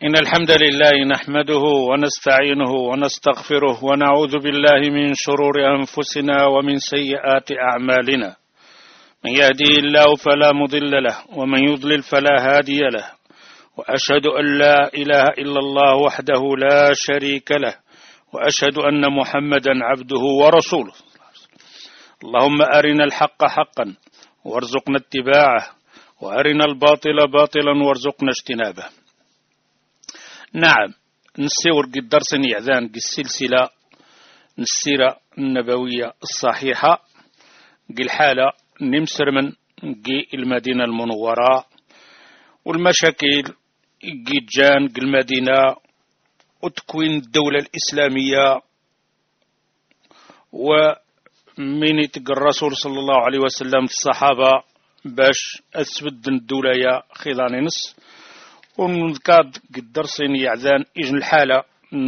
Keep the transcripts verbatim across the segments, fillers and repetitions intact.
إن الحمد لله نحمده ونستعينه ونستغفره ونعوذ بالله من شرور أنفسنا ومن سيئات أعمالنا. من يهديه الله فلا مضل له ومن يضلل فلا هادي له، وأشهد أن لا إله إلا الله وحده لا شريك له، وأشهد أن محمدا عبده ورسوله. اللهم أرنا الحق حقا وارزقنا اتباعه، وأرنا الباطل باطلا وارزقنا اجتنابه. نعم، نسيور قد درسني يعذان قد السلسلة السيرة النبوية الصحيحة قل حالة نمسر من قي المدينة المنورة والمشاكل قي جان قي المدينة وتكوين الدولة الإسلامية، ومن يتقى الرسول صلى الله عليه وسلم الصحابة باش أثبت الدولة يا خيضاني نص. ونذكاد قد درسين يعذان إجن الحالة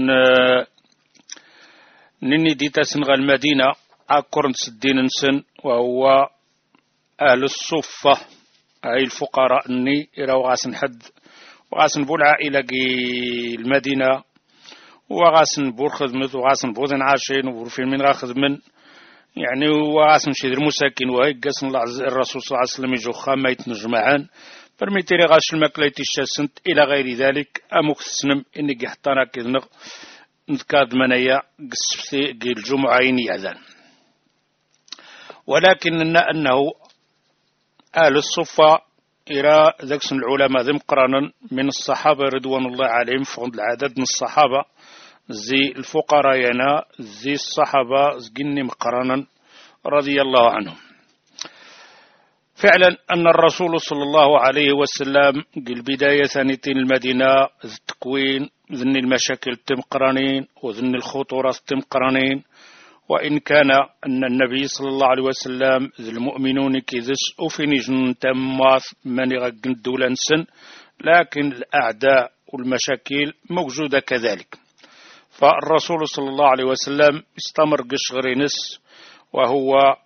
نني ديتا سنغ المدينة أكورن سدين نسن، وهو أهل الصفة أي الفقراء أني إراو غاسن حد وغاسن بول عائلة المدينة وغاسن بور خدمت وغاسن بوذن عاشين وفين من غاخذ من يعني وغاسن شيدر مساكين وهي قاسن الله الرسول صلى الله عليه وسلم يجو خاما يتنجمعان برميتيري غاش الماكليتي الشاسنت إلى غير ذلك أموك السنم إني قحطانا كذنغ نذكاد منايا قصفتي قي الجمعين يعذان. ولكن أنه أهل الصفة إلى ذاك العلماء ذم قرانا من الصحابة رضوان الله عليهم فقد العدد من الصحابة زي الفقراء ينا زي الصحابة زقني مقرانا رضي الله عنهم. فعلا أن الرسول صلى الله عليه وسلم قل بداية ثانيتين المدينة التكوين ذن المشاكل تمقرانين وذن الخطورة تمقرانين، وإن كان أن النبي صلى الله عليه وسلم ذي المؤمنون كذس أفني جن تماث من يغقن الدولة نسن، لكن الأعداء والمشاكل موجودة كذلك. فالرسول صلى الله عليه وسلم استمر قشغري نس وهو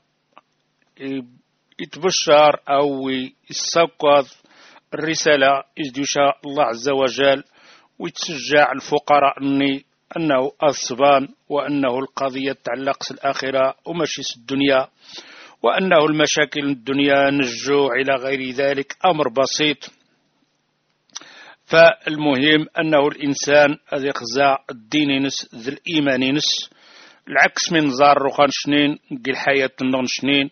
يتبشر أو يسقط الرسالة إذ يشاء الله عز وجل ويتشجع الفقراء أني أنه أصبان، وأنه القضية تعلق في الآخرة ومشي الدنيا، وأنه المشاكل الدنيا نجوع إلى غير ذلك أمر بسيط. فالمهم أنه الإنسان الذي خزا الدين نس ذي الإيمان نس العكس من زار رخان شنين قل حياة النغن شنين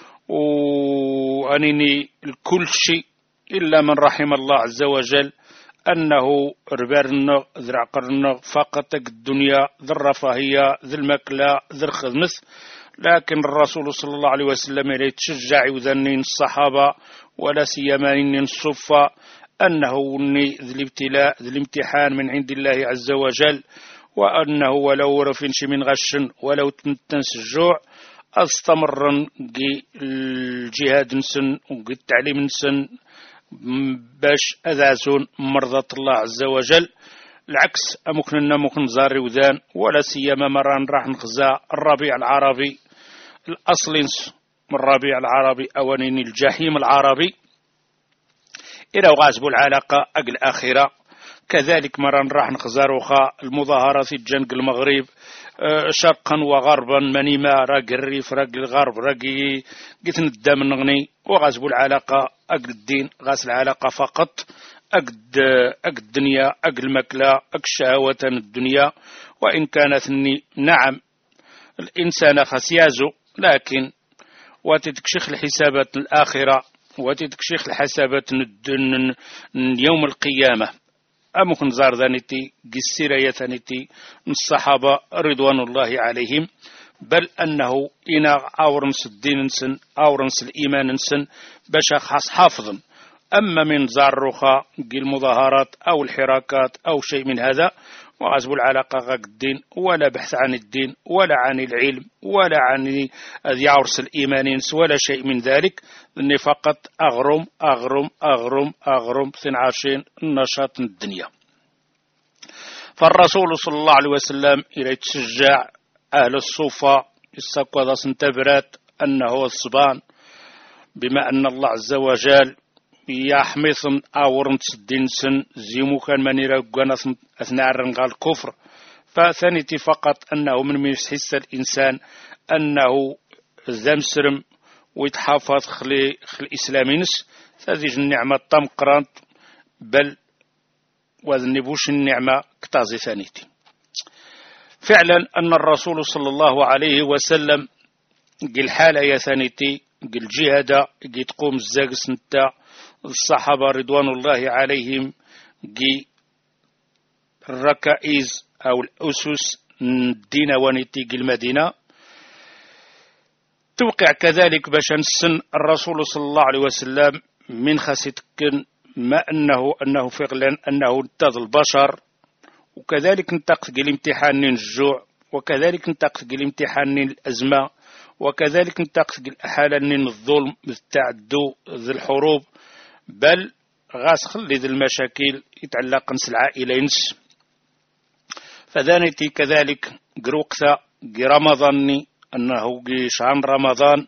وأنني الكل شيء إلا من رحم الله عز وجل أنه ربارنا ذي عقرنا فقط الدنيا ذي الرفاهية ذي المكلا ذي الخدمث. لكن الرسول صلى الله عليه وسلم يتشجع وذنين الصحابة ولا سيما الصفة أنه ذي الابتلاء ذي الامتحان من عند الله عز وجل، وأنه ولو رفنش من غش ولو تنس الجوع استمر الجهاد نسن والتعليم نسن باش أذازون مرضى الله عز وجل. العكس أمكننا ممكن زاري وذان ولا سيما مران راح نخزا الربيع العربي الأصل من الربيع العربي أوانين الجحيم العربي إلى غازبوا العلاقة أقل آخرة. كذلك مران راح نخزار وخا المظاهرات في الجنق المغرب شرقا وغربا منيما راق الريف راق الغرب راقي قلت ندام نغني وغازبوا العلاقة أقل الدين غاز العلاقة فقط أقد أقد الدنيا أقل المكلا أقل شهوة الدنيا. وإن كانت نعم الإنسان خسيازو، لكن وتتكشخ الحسابات الآخرة وتتكشخ الحسابات يوم القيامة. أمكن زار ذانتي قسيرة ثانيتي من الصحابة رضوان الله عليهم، بل أنه إنا أورنس الدين نسن أورنس الإيمان نسن باش خاص حافظا. أما من زار رخاء المظاهرات أو الحراكات أو شيء من هذا وغزب العلاقة غاق الدين ولا بحث عن الدين ولا عن العلم ولا عن يعرس الإيمان ولا شيء من ذلك، إني فقط أغرم أغرم أغرم أغرم ثنعشين نشاط الدنيا. فالرسول صلى الله عليه وسلم إلى يتشجع أهل الصوفة السقوة سنتبرات أنه الصبان، بما أن الله عز وجل يا حميصن أورنت الدينسن زيمو كان ماني راقوانا أثناء الرنغال الكفر. فثانيتي فقط أنه من يحس الإنسان أنه زمسرم ويتحافظ خلي خلي إسلامينس هذه النعمة تمقرانت بل وذنبوش النعمة كتازي ثانيتي. فعلا أن الرسول صلى الله عليه وسلم قل حالة يا ثانيتي قل جهدا قل تقوم الزاقس نتا الصحابة رضوان الله عليهم قل الركائز أو الأسس الدين ونتي قل المدينة توقع كذلك باش نسن الرسول صلى الله عليه وسلم من خاصتكن ما أنه أنه فعلا أنه انتظ البشر وكذلك نتقد الامتحان الجوع وكذلك نتقد الامتحان الأزمة وكذلك نتقد الأحالة الظلم التعدو ذي الحروب بل غاس خلي ذي المشاكل يتعلق نس العائلة نس. فذانتي كذلك قروقثا قي رمضاني أنه شهر رمضان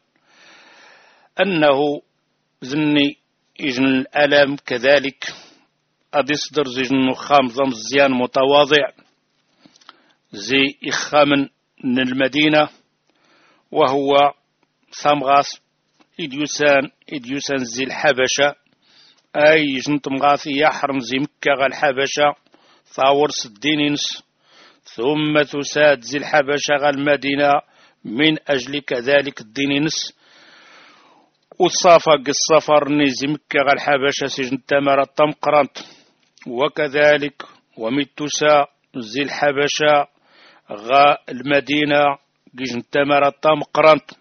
أنه زني يجن الألم كذلك أدي صدر زيجن خامضة مزيان متواضع زي إخامن من المدينة وهو ثمغاس إديوسان إديوسان زي الحبشة أي جنت مغاثي يحرم زي مكة غا الحبشة ثاور سدينينس ثم تساد زي الحبشة غا المدينة من أجل كذلك الدينينس وصافق السفر نيزي مكة غا الحبشة سجن تمر التمقرانت وكذلك ومتسا زي الحبشة غا المدينة جيجن تمر التمقرانت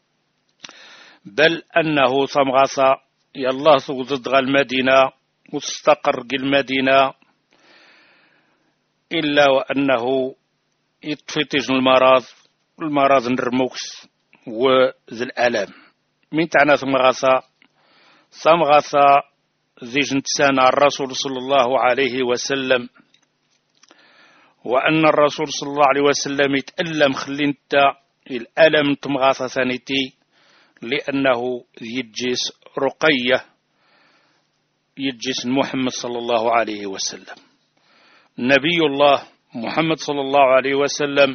بل أنه ثمغاثا يالله ضد غا المدينة واستقر المدينة إلا وأنه يتفتج المرض المرض نرموكس وذي الألم من تعنى ثمغاثا ثمغاثا ذي جنتسانا الرسول صلى الله عليه وسلم وأن الرسول صلى الله عليه وسلم يتألم خلينتا الألم تمغاثا ثانيتي لأنه يجيس رقية يجيس محمد صلى الله عليه وسلم نبي الله محمد صلى الله عليه وسلم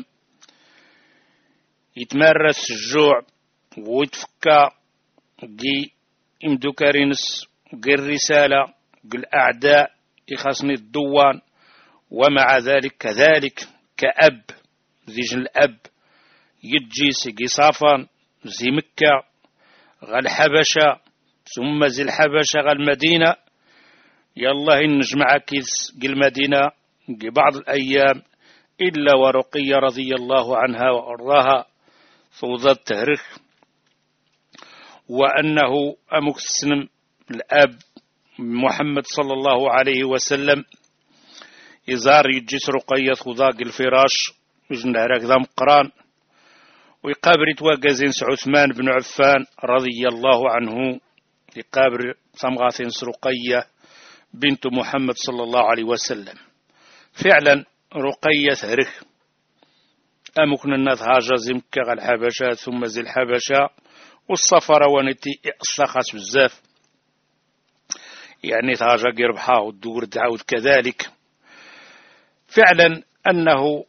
يتمارس الجوع ويتفكى جي امدو كارينس قي الرسالة قي الأعداء يخصني الدوان ومع ذلك كذلك كأب ذيجن الأب يجي سيقي صافان زي مكة غا الحبشة ثم زي الحبشة غا المدينة يالله نجمع كيس قي المدينة قي بعض الأيام إلا ورقية رضي الله عنها وأرضاها فوضى التهرخ وأنه أمكسنم الأب محمد صلى الله عليه وسلم يزار يجيس رقية وضاق الفراش وجن هراك ذا مقران ويقابر يتواقزين عثمان بن عفان رضي الله عنه يقابر صمغاثين رقية بنت محمد صلى الله عليه وسلم. فعلا رقية ثرخ أمكن الناس هاجا زمكة الحبشة ثم زي الحبشة والسفر ونتي الصخص بزاف يعني تهاجا قربحا والدور دعوت كذلك. فعلا أنه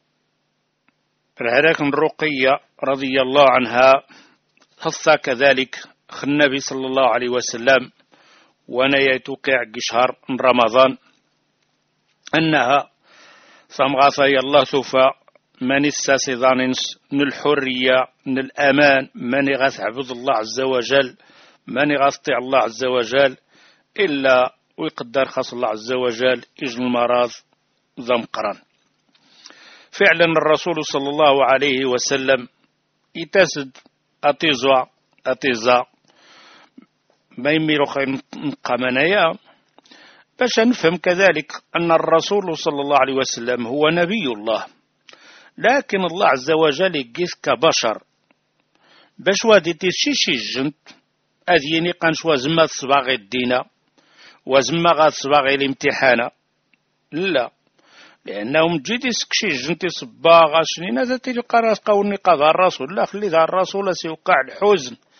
هذاك الرقية رضي الله عنها خصها كذلك النبي صلى الله عليه وسلم وانا يتوقع شهر رمضان أنها صمغاثا الله ثوفا من الساسيضانينس من الحرية من الأمان من يغاث عبد الله عز وجل من يغاث طيع الله عز وجل إلا ويقدر خاص الله عز وجل إجن المراض ذمقران. فعلا الرسول صلى الله عليه وسلم يتسد أتيزوا أتيزا ما يميرو خير قمنايا باش نفهم كذلك أن الرسول صلى الله عليه وسلم هو نبي الله لكن الله عز وجل يقيس كبشر باش وادي تشيشي الجنت أذيني قنش وزما صباغي الدين وزما غاد صباغي الامتحان لا لأنهم جيدي سكشي جنتي صباغا شنين هذا تلقى راس قوني قضى الرسول لا خلي ذا الرسول سيوقع الحزن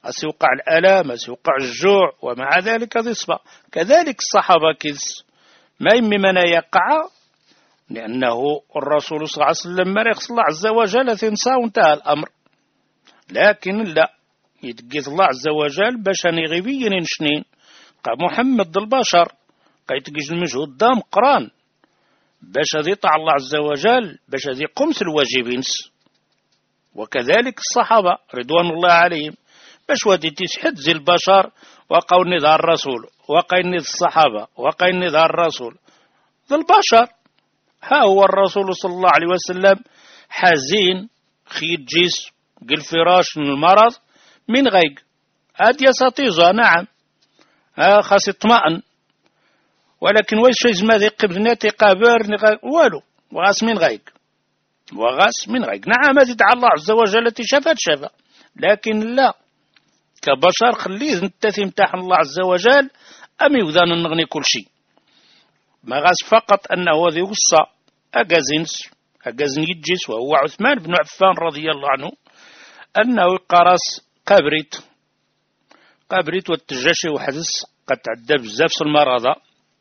سيوقع الألام، سيوقع الجوع، ومع ذلك ذي صبا. كذلك الصحابة كيس ما يمي من يقع، لأنه الرسول صلى الله عليه وسلم مريخ الله عز وجل تنسى وانتهى الأمر. لكن لا، يتقيت الله عز وجل باش نغيبين نشنين قا محمد البشر قيتقيج المجهود دام قران باش هذي طاع الله عز وجل، باش هذي قمت الواجبين. وكذلك الصحابة رضوان الله عليهم باش ودي تسحد زي البشر وقاو نظهر الرسول وقاين الصحابة وقاين نظهر الرسول ذا البشر. ها هو الرسول صلى الله عليه وسلم حزين خيط جيس قل فراش من المرض من غيق هاد يساتيزا نعم ها خاص يطمئن، ولكن ويش شيء ما ذي قبناتي قابر والو وغاس من غيق وغاس من غيق. نعم هذه دعا الله عز وجل التي شفت شفا، لكن لا كبشر خليه نتثم تحت الله عز وجل أم يوذان نغني كل شيء. ما غاس فقط أنه ذي وصى أجازنس أجازن يجيس وهو عثمان بن عفان رضي الله عنه أنه قرص قبريت قبريت والتجاشي وحدث قد تعدى بزاف المرضى،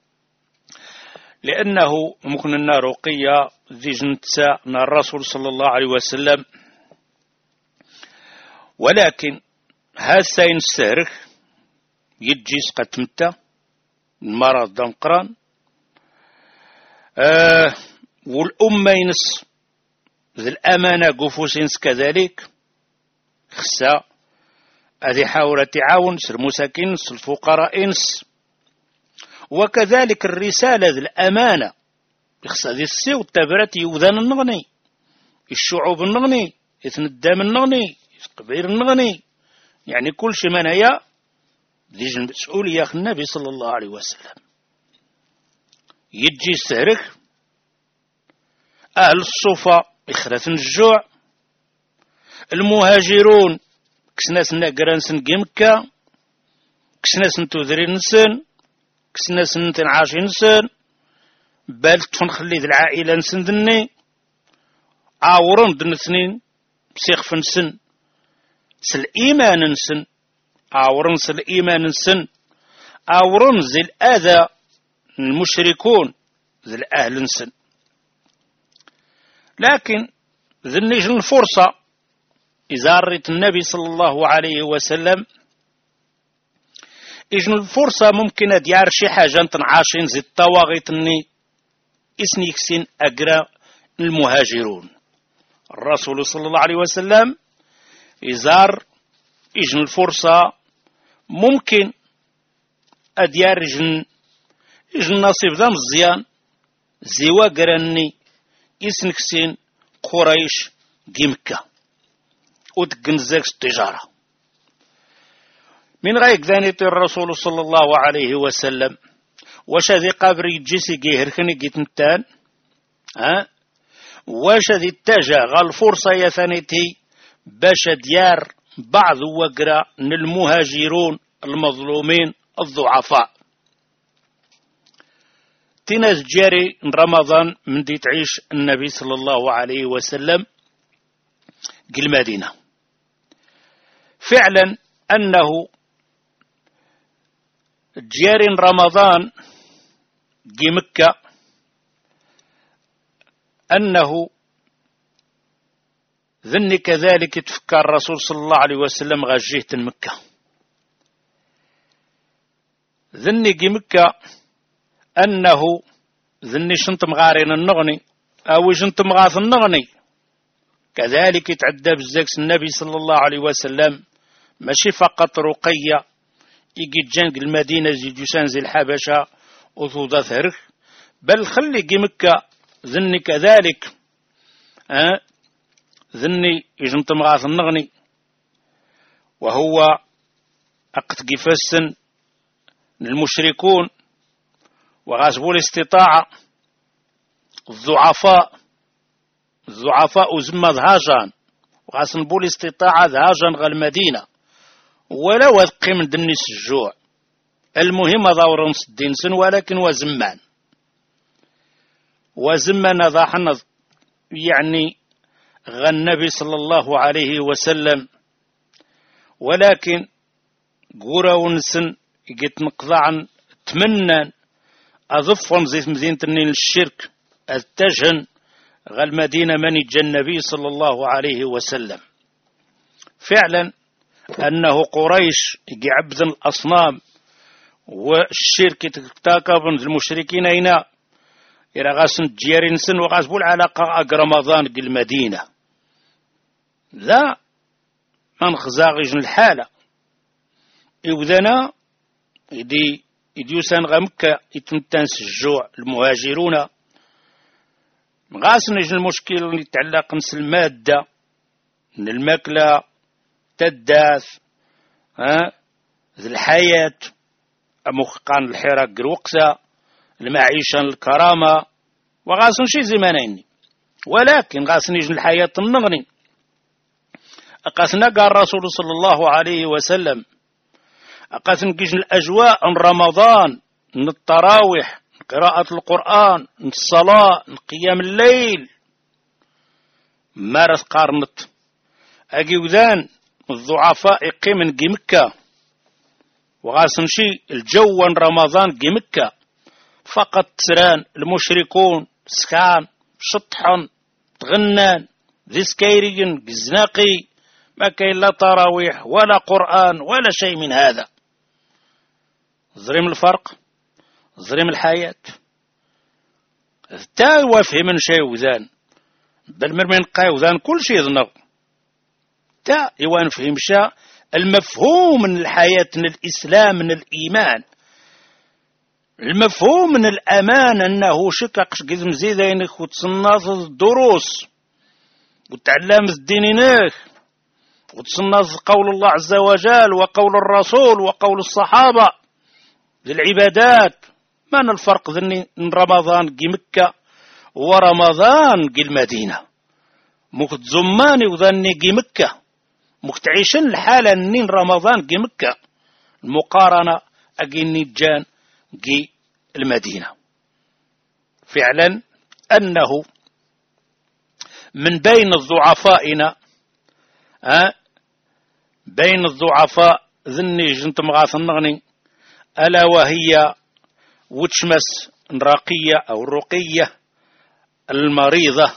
لأنه ممكن أن رقية ذي جنتسا الرسول صلى الله عليه وسلم. ولكن هذا ينستهرك يجيس قد تمتى المرض دنقران آه والأمة ينس ذي الأمانة قفوسينس كذلك خسا هذه حاولة تعاون سر مساكين الفقراء إنس. وكذلك الرسالة ذي الأمانة خسا ذي السيو التبرات يوذان النغني الشعوب النغني إثن الدم النغني قبير النغني، يعني كل شيء من هي ذي المسؤولية النبي صلى الله عليه وسلم. يجي السهرك أهل الصوفة إخرة الجوع، المهاجرون كسناس نقران سنقي مكة، كسناس نتوذري نسن، كسناس نتنعاشي نسن، بالت نخلي ذي العائلة نسن ذني عاورن دن سنين سيخف نسن سل إيمان نسن عاورن سل إيمان نسن عاورن زي الأذى المشركون ذي الأهل نسن. لكن ذي النجل الفرصة إذا ريت النبي صلى الله عليه وسلم إجن الفرصة ممكن ديار شي حاجة تنعاشين زي الطواغيت اني اسنيكسين أقرا المهاجرون. الرسول صلى الله عليه وسلم إزار إجن الفرصة ممكن أديار إجن إجن نصيب ذا مزيان زيوا قراني اسنكسين قريش دي مكة ودقنزاك التجارة من غيك ذانيت الرسول صلى الله عليه وسلم واش هذي قابر يجيسي قيهركني قيتمتان ها واش هذي التاجة غالفرصة يا ثانيتي باش ديار بعض وقرا من المهاجرون المظلومين الضعفاء تناس جاري رمضان من دي تعيش النبي صلى الله عليه وسلم قل مدينة فعلا أنه جاري رمضان جي مكة أنه ذني كذلك تفكر الرسول صلى الله عليه وسلم غجيت مكة ذني جي مكة أنه ذني شنت مغارين النغني أو شنت مغاث النغني كذلك يتعدى بالزكس النبي صلى الله عليه وسلم ماشي فقط رقية يجي جنق المدينة زي جسان زي الحبشة وثوضة ثرخ بل خلي جي مكة ذني كذلك أه ذني يجنت مغاث النغني وهو أقت قفسن للمشركون وغاسبوا الاستطاعة الضعفاء الضعفاء زم ذهاجان وغاسنبوا الاستطاعة ذهاجان غا المدينة ولا وذقي من دنيس الجوع المهم ضاور نص الدين سن ولكن وزمان وزمان ذا حنظ يعني غا النبي صلى الله عليه وسلم ولكن قورا ونسن يجيت نقضى تمنى أضفهم زيت مدينة النيل الشرك التجهن غا المدينة من جاء النبي صلى الله عليه وسلم. فعلا أنه قريش يعبد الأصنام والشرك يتكتاكب المشركين هنا إلى غاسن تجيرين سن وغاسبوا العلاقة أق رمضان المدينة لا من خزاغج الحالة إذنا يدي يديوسان غمكة يتمتنس الجوع المهاجرون غاسن يجن المشكل اللي يتعلق نس المادة من الماكلة تداث ها ذي الحياة مخقان الحراق الوقسة المعيشة الكرامة وغاسن شي زمانين ولكن غاسن يجن الحياة النغني أقاسنا قال الرسول صلى الله عليه وسلم أقاسن كيجن الأجواء رمضان من التراويح قراءة القرآن من الصلاة من قيام الليل مارس قارنت أجيوذان الضعفاء قيمن جي مكة وغاسن شي الجو رمضان جي مكة فقط تسران المشركون سكان شطحن تغنان ذي سكيرين جزناقي ما كاين لا تراويح ولا قرآن ولا شيء من هذا. زريم الفرق زريم الحياة تا وافهم شيء وذان بل مرمين قاي وذان كل شيء ذنغ تا يوان فهم شا المفهوم من الحياة من الإسلام من الإيمان المفهوم من الأمان أنه شكك قزم زيدينك وتصناص الدروس وتعلم الدينينك وتصناص قول الله عز وجل وقول الرسول وقول الصحابة للعبادات. من الفرق ذني من رمضان جي مكة ورمضان جي المدينة مكت زماني وذني جي مكة مكتعيشن الحالة نين رمضان جي مكة المقارنة أجي النجان جي المدينة. فعلا أنه من بين الضعفائنا أه بين الضعفاء ذني جنت مغاث النغني ألا وهي وتشمس الراقية أو الرقية المريضة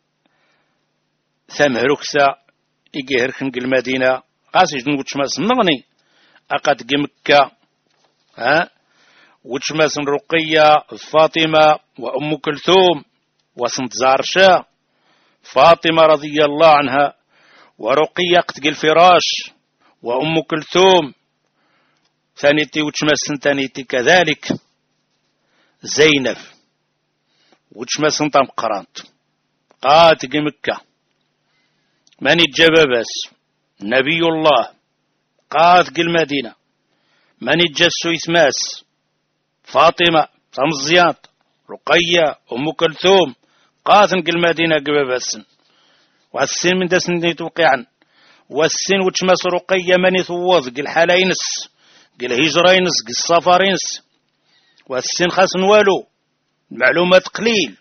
ثمهركسا إيجي هرخنق المدينة قاسي جن وتشمس النغني أقد مكة ها وتشمس الرقية فاطمة وأم كلثوم وسنت زارشا فاطمة رضي الله عنها ورقية قتق الفراش وأم كلثوم ثانيتي وتشمس ثانيتي كذلك زينب وتشمس طم قرانت قاتق مكة من الجبابس نبي الله قاتق المدينة من الجسو إثماس فاطمة صمزيات رقية أم كلثوم قاتق المدينة قبابس والسن من دسن توقعا والسن وتشمس رقية من يثوض قل حالينس قل هجرينس قل سفرينس والسن خاص والو المعلومات قليل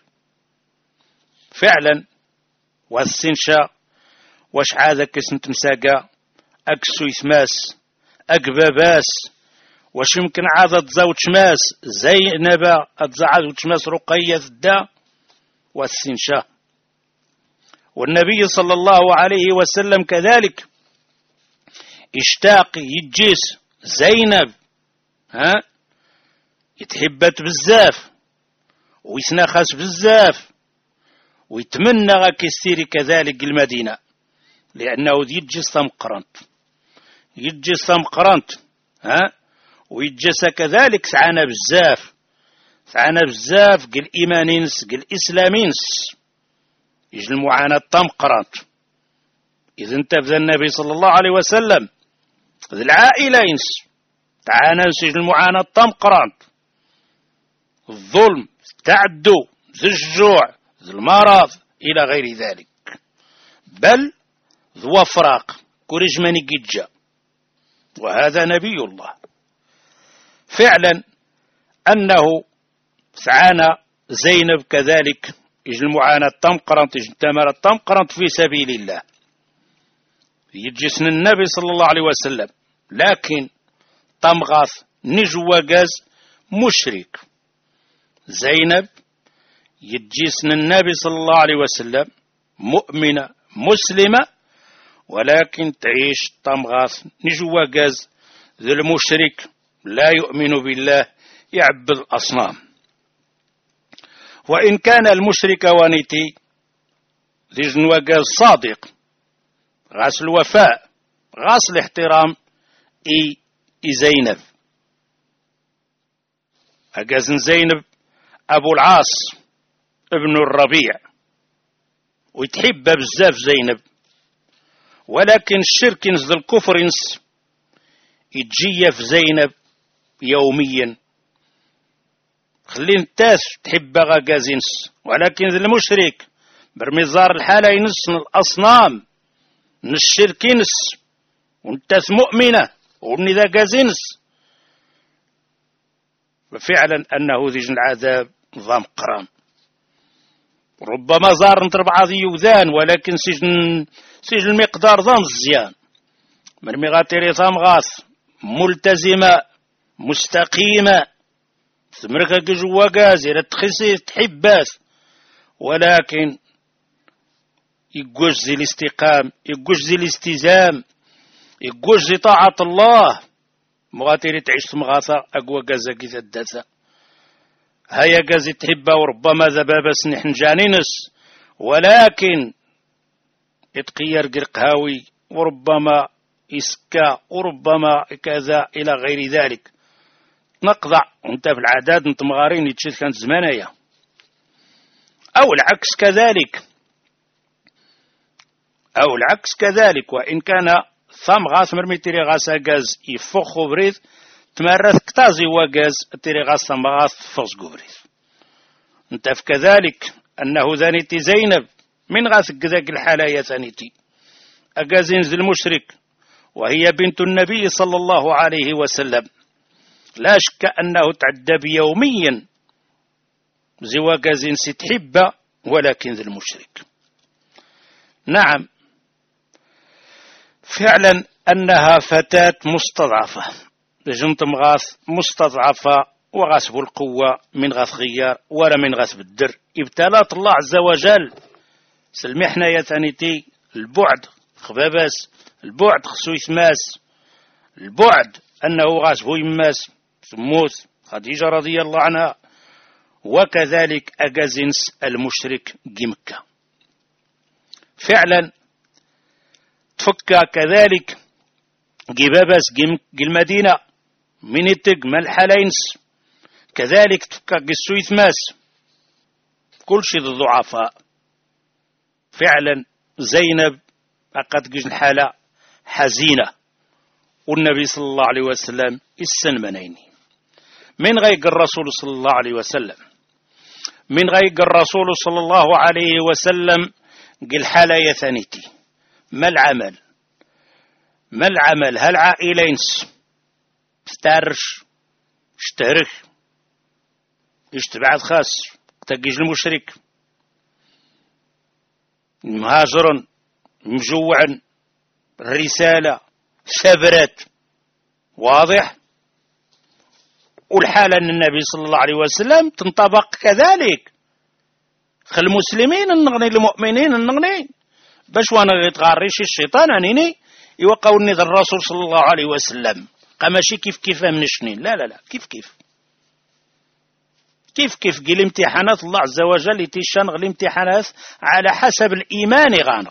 فعلا والسن شا واش عادك كسن تمساقا اكسو يسماس اكباباس واش يمكن عاد تزاوج شماس زينب اتزعاد وتشماس رقية الدا والسن شا. والنبي صلى الله عليه وسلم كذلك اشتاق يجيس زينب ها يتحبت بزاف ويسناخس بزاف ويتمنى غاك يستيري كذلك المدينة لأنه يجيس ثمقرنت يجيس ثمقرنت ها ويجيس كذلك سعانا بزاف سعانا بزاف قل إيمانينس قل إسلامينس يجي المعاناة تمقرنت إذا انتبذ النبي صلى الله عليه وسلم ذي العائلة ينس تعانى يجي المعاناة تمقرنت الظلم التعدو ذي الجوع ذي المرض إلى غير ذلك بل ذو فراق كوريج من جيجا وهذا نبي الله. فعلا أنه سعانا زينب كذلك يجي المعاناة تمقرنت يجي التمارة تمقرنت في سبيل الله يجي سن النبي صلى الله عليه وسلم لكن طمغاث نجوا جاز مشرك. زينب يتجيسن النبي صلى الله عليه وسلم مؤمنة مسلمة، ولكن تعيش طمغاث نجوا جاز ذي المشرك لا يؤمن بالله يعبد الأصنام. وإن كان المشرك ونتي ذي جنوا جاز صادق غاس الوفاء غاس الاحترام إي, إي زينب أجازن زينب أبو العاص ابن الربيع ويتحب بزاف زينب، ولكن الشرك نزل الكفر نس يتجي في زينب يوميا. خلين التاس تحب غازينس، ولكن المشرك برمزار الحالة ينس الأصنام من الشرك نس والتاس مؤمنة ونذا غازينس، ففعلا أنه ذي العذاب نظام قرام. ربما زار نضرب عضي وذان، ولكن سجن سجن المقدار ذا مزيان مرمي غاتيري ثام غاث ملتزمة مستقيمة تمركا جوا قازي تخسي تحباس، ولكن يقوش زي الاستقام يقوش زي الاستزام يقوش زي طاعة الله مغاتيري تعيش مغاثة أقوى قازة كذا الدسة هيا قازي تحبها، وربما ذبابس نحن جانينس، ولكن يتقير قرقهاوي وربما إسكا وربما كذا إلى غير ذلك. نقضع وانت في العداد انت مغارين يتشيث كانت زمانية، أو العكس كذلك أو العكس كذلك. وإن كان ثم غاس مرمي تيري غاس غاز يفخو بريد تمارث كتازي وغاز تيري غاس ثم غاس فوز بريد. انت في كذلك أنه ذانيتي زينب من غاس كذاك الحالة ثانيتي أغازين ذي المشرك وهي بنت النبي صلى الله عليه وسلم، لا شك أنه تعدى يوميا زواجازين ستحبة، ولكن ذي المشرك. نعم فعلا أنها فتاة مستضعفة لجنت مغاث مستضعفة وغاث القوة من غاث غيار ولا من غاث بالدر. ابتلات الله عز وجل سلمحنا يا ثانيتي البعد خباباس البعد خصو يثماس البعد أنه غاث هو يماس سموت خديجة رضي الله عنها، وكذلك أجازنس المشرك جمكة فعلا تفكى كذلك جبابس جم المدينة من التج ملحلينس كذلك تفكى قسويث ماس كل شيء الضعفاء. فعلا زينب أقد جن الحالة حزينة، والنبي صلى الله عليه وسلم السنمنين من غيق الرسول صلى الله عليه وسلم من غيق الرسول صلى الله عليه وسلم قل حالة يثانيتي ما العمل ما العمل هل عائلينس استرش اشترك اشتبعد خاص تجيج المشرك مهاجرا مجوعا الرسالة سبرت واضح. والحالة أن النبي صلى الله عليه وسلم تنطبق كذلك خل المسلمين النغني المؤمنين النغني باش وانا يتغاريش الشيطان انيني يوقعوني ذا الرسول صلى الله عليه وسلم قماشي كيف كيف من الشنين لا لا لا كيف كيف كيف كيف قل امتحانات الله عز وجل يتيشان غل امتحانات على حسب الإيمان غانغ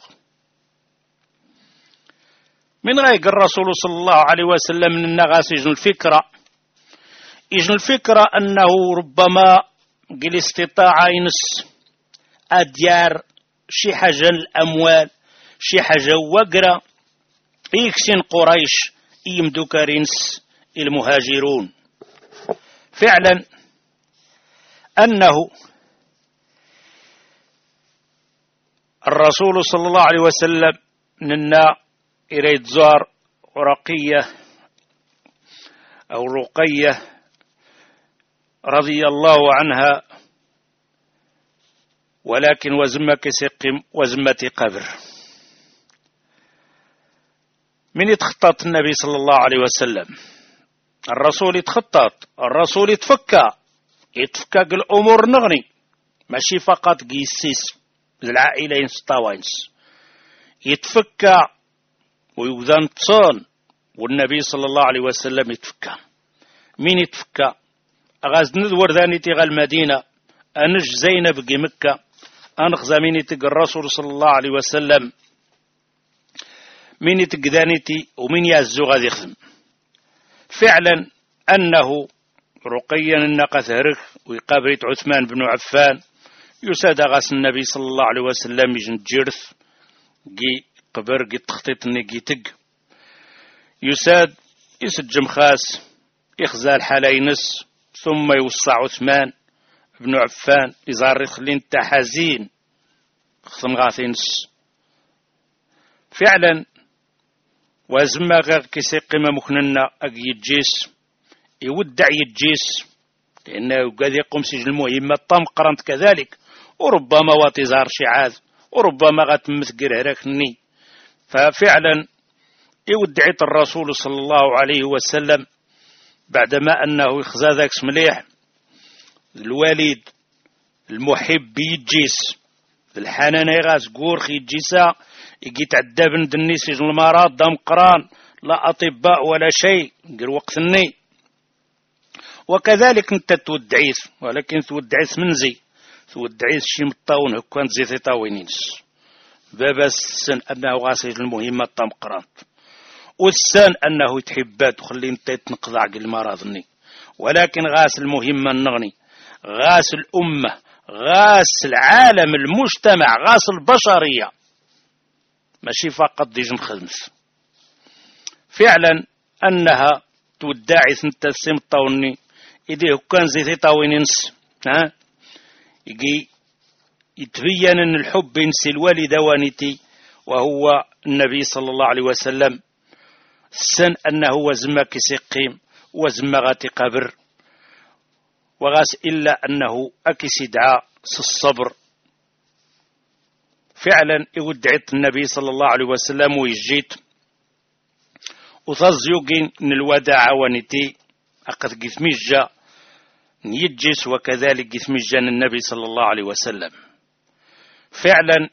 من غير الرسول صلى الله عليه وسلم من النغاس يجن الفكرة يجن الفكرة أنه ربما قل استطاع ينس أديار شي حاجة الأموال شي حاجة وقرة يكسن قريش يمدو كارينس المهاجرون. فعلا أنه الرسول صلى الله عليه وسلم ننا إريد زار رقية أو رقية رضي الله عنها، ولكن وزمك سقم وزمتي قبر من يتخطط النبي صلى الله عليه وسلم الرسول يتخطط، الرسول يتفكى يتفكى الأمور نغني، ماشي فقط قيسيس العائلة ينسطاوينس، يتفكى ويوذن تصون، والنبي صلى الله عليه وسلم يتفكى. مين يتفكى؟ أغاز نذور ذانيتي غا المدينة، أنج زينب قي مكة، أنخ زمينيتي الرسول صلى الله عليه وسلم، مين يتقدانيتي ومين يعزو غادي يخدم. فعلا أنه رقيا الناقة ثهرك ويقابلت عثمان بن عفان يساد غاس النبي صلى الله عليه وسلم يجن جيرث جي قبر جي تخطيطني جي تق يساد يسجم خاس يخزال حالينس، ثم يوصى عثمان بن عفان يزارخ لين تحزين خصم غاثينس. فعلا وازما غير كيسي قيمة مخننا اقي يجيس يودع يجيس، لأنه قد يقوم سجن المهمة طم قرنت كذلك، وربما واتزار شعاذ، وربما غتمت قرهركني. ففعلا يودعت الرسول صلى الله عليه وسلم بعدما أنه يخزى ذاك مليح الوالد المحب يجيس الحنان يغاس قورخ يجيسا يجي تعدى بند النيس المرض دم قران لا أطباء ولا شيء قر وقتني. وكذلك انت تودعيث، ولكن تودعيث منزي تودعيث شي مطاون هكوان زيتي طاوينينس بابا السن أنه غاسج المهمة طم قران، والسن أنه يتحبات وخلي انت تنقض عقل المرضني، ولكن غاس المهمة النغني، غاس الأمة، غاس العالم، المجتمع، غاس البشرية، ماشي فقط ديجن خدمس. فعلا أنها تودعي سنت السم طاوني إذا كان زيتي طاوينينس ها يجي يتبين أن الحب ينسي الوالد وانتي وهو النبي صلى الله عليه وسلم، السن أنه وزما كيسيقيم وزما غاتي قبر وغاس إلا أنه أكيس يدعى الصبر. فعلا يودعت النبي صلى الله عليه وسلم ويجيت وتزيوقين من الوداع وانتي أقد قثميجا نيجيس، وكذلك قثميجا النبي صلى الله عليه وسلم. فعلا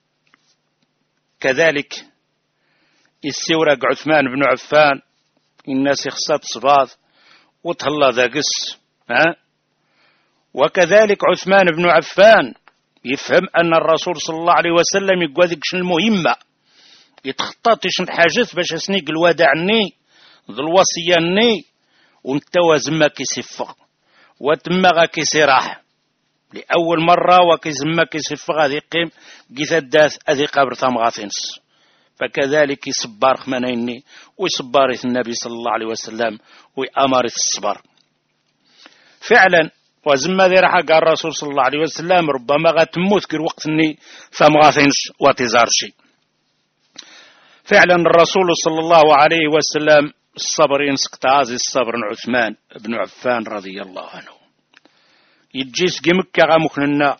كذلك السورق عثمان بن عفان الناس يخصات صباط وتهلا ذا قس ها. وكذلك عثمان بن عفان يفهم أن الرسول صلى الله عليه وسلم يقول ذيك شن المهمة يتخطط شن حاجات باش سنيق الوداعني ذو الوصياني ونتوى زما كيسفق وتما غا كيسراح لأول مرة وكيزما كيسفق غادي يقيم قيث الداث أذي قبر ثم غاثنس. فكذلك يصبر خمانيني ويصبر النبي صلى الله عليه وسلم ويأمر الصبر. فعلا وزما ذي راح قال الرسول صلى الله عليه وسلم ربما غتموت كل وقت اني ثم غاثنس واتزارشي. فعلا الرسول صلى الله عليه وسلم الصبر ينسك تعازي الصبر عثمان بن عفان رضي الله عنه يجيس قمكة غامخننا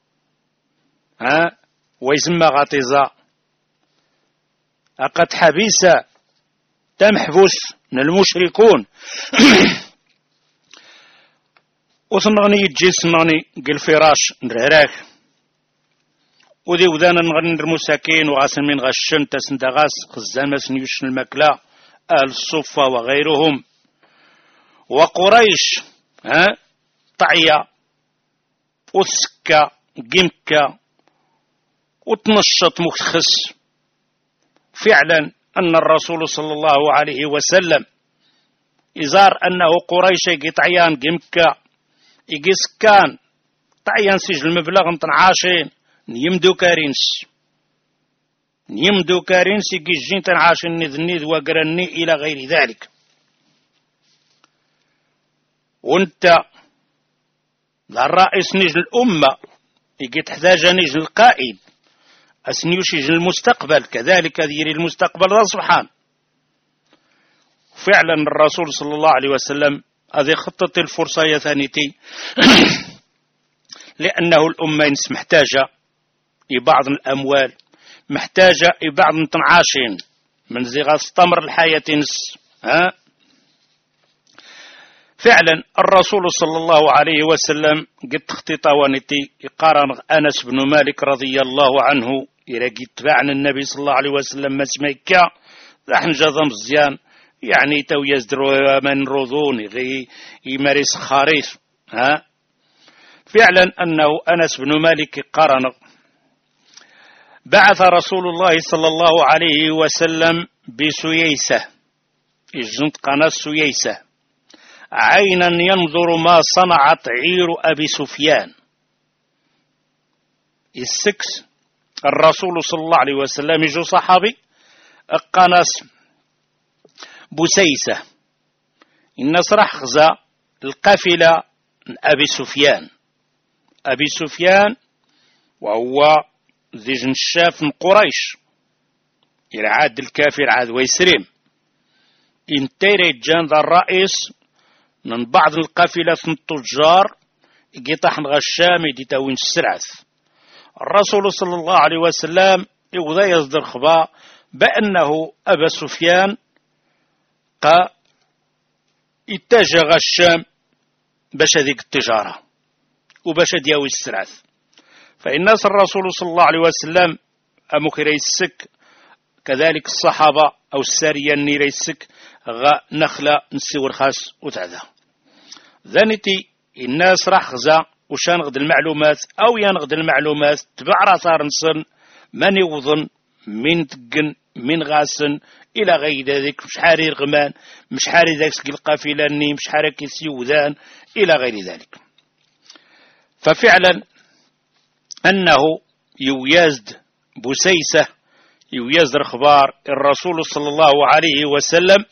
ها ويسمى غاتيزا أقد حبيسة تمحبوس من المشركون وثنغني يجيس نغني قل فراش نرهراك وذي وذانا نغني المساكين وغاسن من غشن تسندغاس خزامة سنيوشن المكلا أهل الصفة وغيرهم وقريش ها طعية وسكة قمكة وتنشط مخخس. فعلا أن الرسول صلى الله عليه وسلم إزار أنه قريش يجي طعيان قمكة يجي سكان طعيان سجل المبلغ نطن عاشين نيمدو كارينس نيمدو كارينس يجي الجين تنعاشين نذنيذ وقرني إلى غير ذلك. وانت الرئيس نجل الأمة يجي تحتاج نجل القائد أسنيوش يجل المستقبل كذلك ديري المستقبل الله سبحانه. فعلا الرسول صلى الله عليه وسلم هذه خطة الفرصة يا ثانيتي لأنه الأمة محتاجة بعض الأموال محتاجة بعض التنعاشين من زي غاستمر الحياة نس ها فعلا الرسول صلى الله عليه وسلم قد تخطيط ونتي يقارن أنس بن مالك رضي الله عنه إلى تبعنا النبي صلى الله عليه وسلم مسميكا راح نجاظم مزيان يعني تو يزدروا من رضون غي يمارس خريف ها. فعلا أنه أنس بن مالك قارن بعث رسول الله صلى الله عليه وسلم بسييسة الجنت قناة سييسة عينا ينظر ما صنعت عير أبي سفيان. السكس الرسول صلى الله عليه وسلم يجو صحابي قناة بسيسة الناس راح خزا القافلة أبي سفيان. أبي سفيان وهو ذي جنشاف من قريش إلى عاد الكافر عاد ويسريم انتري جان ذا الرئيس من بعض القافلة من التجار يقطح غشام يدي تاوين السرعث. الرسول صلى الله عليه وسلم يغذى يصدر خبا بأنه أبا سفيان قا اتجه غشام باش هذيك التجارة وباش دياوي السرعث. فالناس الرسول صلى الله عليه وسلم أمك ريسك كذلك الصحابة أو السارية ني ريسك غا نخلة نسيور خاص وتعذا ذانتي الناس راح خزا وشان غد المعلومات أو ينغد المعلومات تبع راسار نصن من يوظن من تقن من غاسن إلى غير ذلك مش حاري رغمان مش حاري ذاك القافلة ني مش حاري كيسي وذان إلى غير ذلك. ففعلا أنه يويزد بسيسة يويزد أخبار الرسول صلى الله عليه وسلم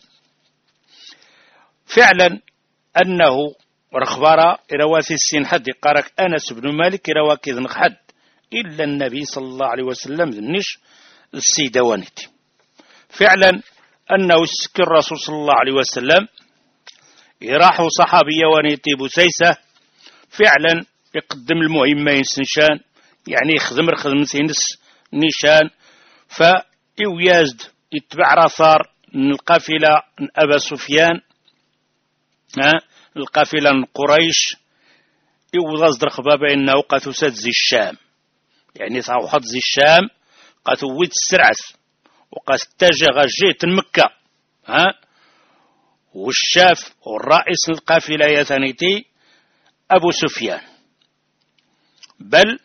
فعلا أنه رخبارا إرواثي السين حد قارك أنس بن مالك إرواكي ذنق حد إلا النبي صلى الله عليه وسلم ذنش السيدوانيتي. فعلا أنه السكر الرسول صلى الله عليه وسلم يراحوا صحابي وانيتي بسيسة فعلا يقدم المهمة ينسنشان يعني يخدم رخدم سينس نيشان فإويازد يتبع راثار القافلة أبا سفيان ها القافلة من قريش يوضز رخبابا إنه قاتوسات زي الشام يعني صاحو زي الشام قاتويت السرعث وقاتجغ جيت مكة ها والشاف والرئيس القافلة يا ثانيتي أبو سفيان بل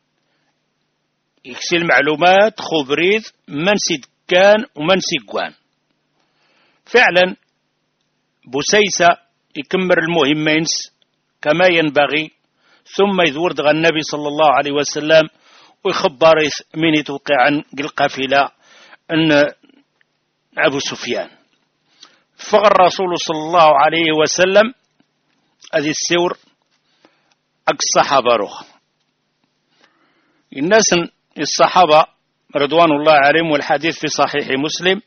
يكسي المعلومات خبريد من سيد كان ومن سيقوان. فعلا بسيسة يكمر المهمين كما ينبغي ثم يذورد النبي صلى الله عليه وسلم ويخبر من يتوقع عن القافلة أن أبو سفيان. فغر الرسول صلى الله عليه وسلم هذه السور الصحابة روح الناس الصحابة رضوان الله عليهم والحديث في صحيح مسلم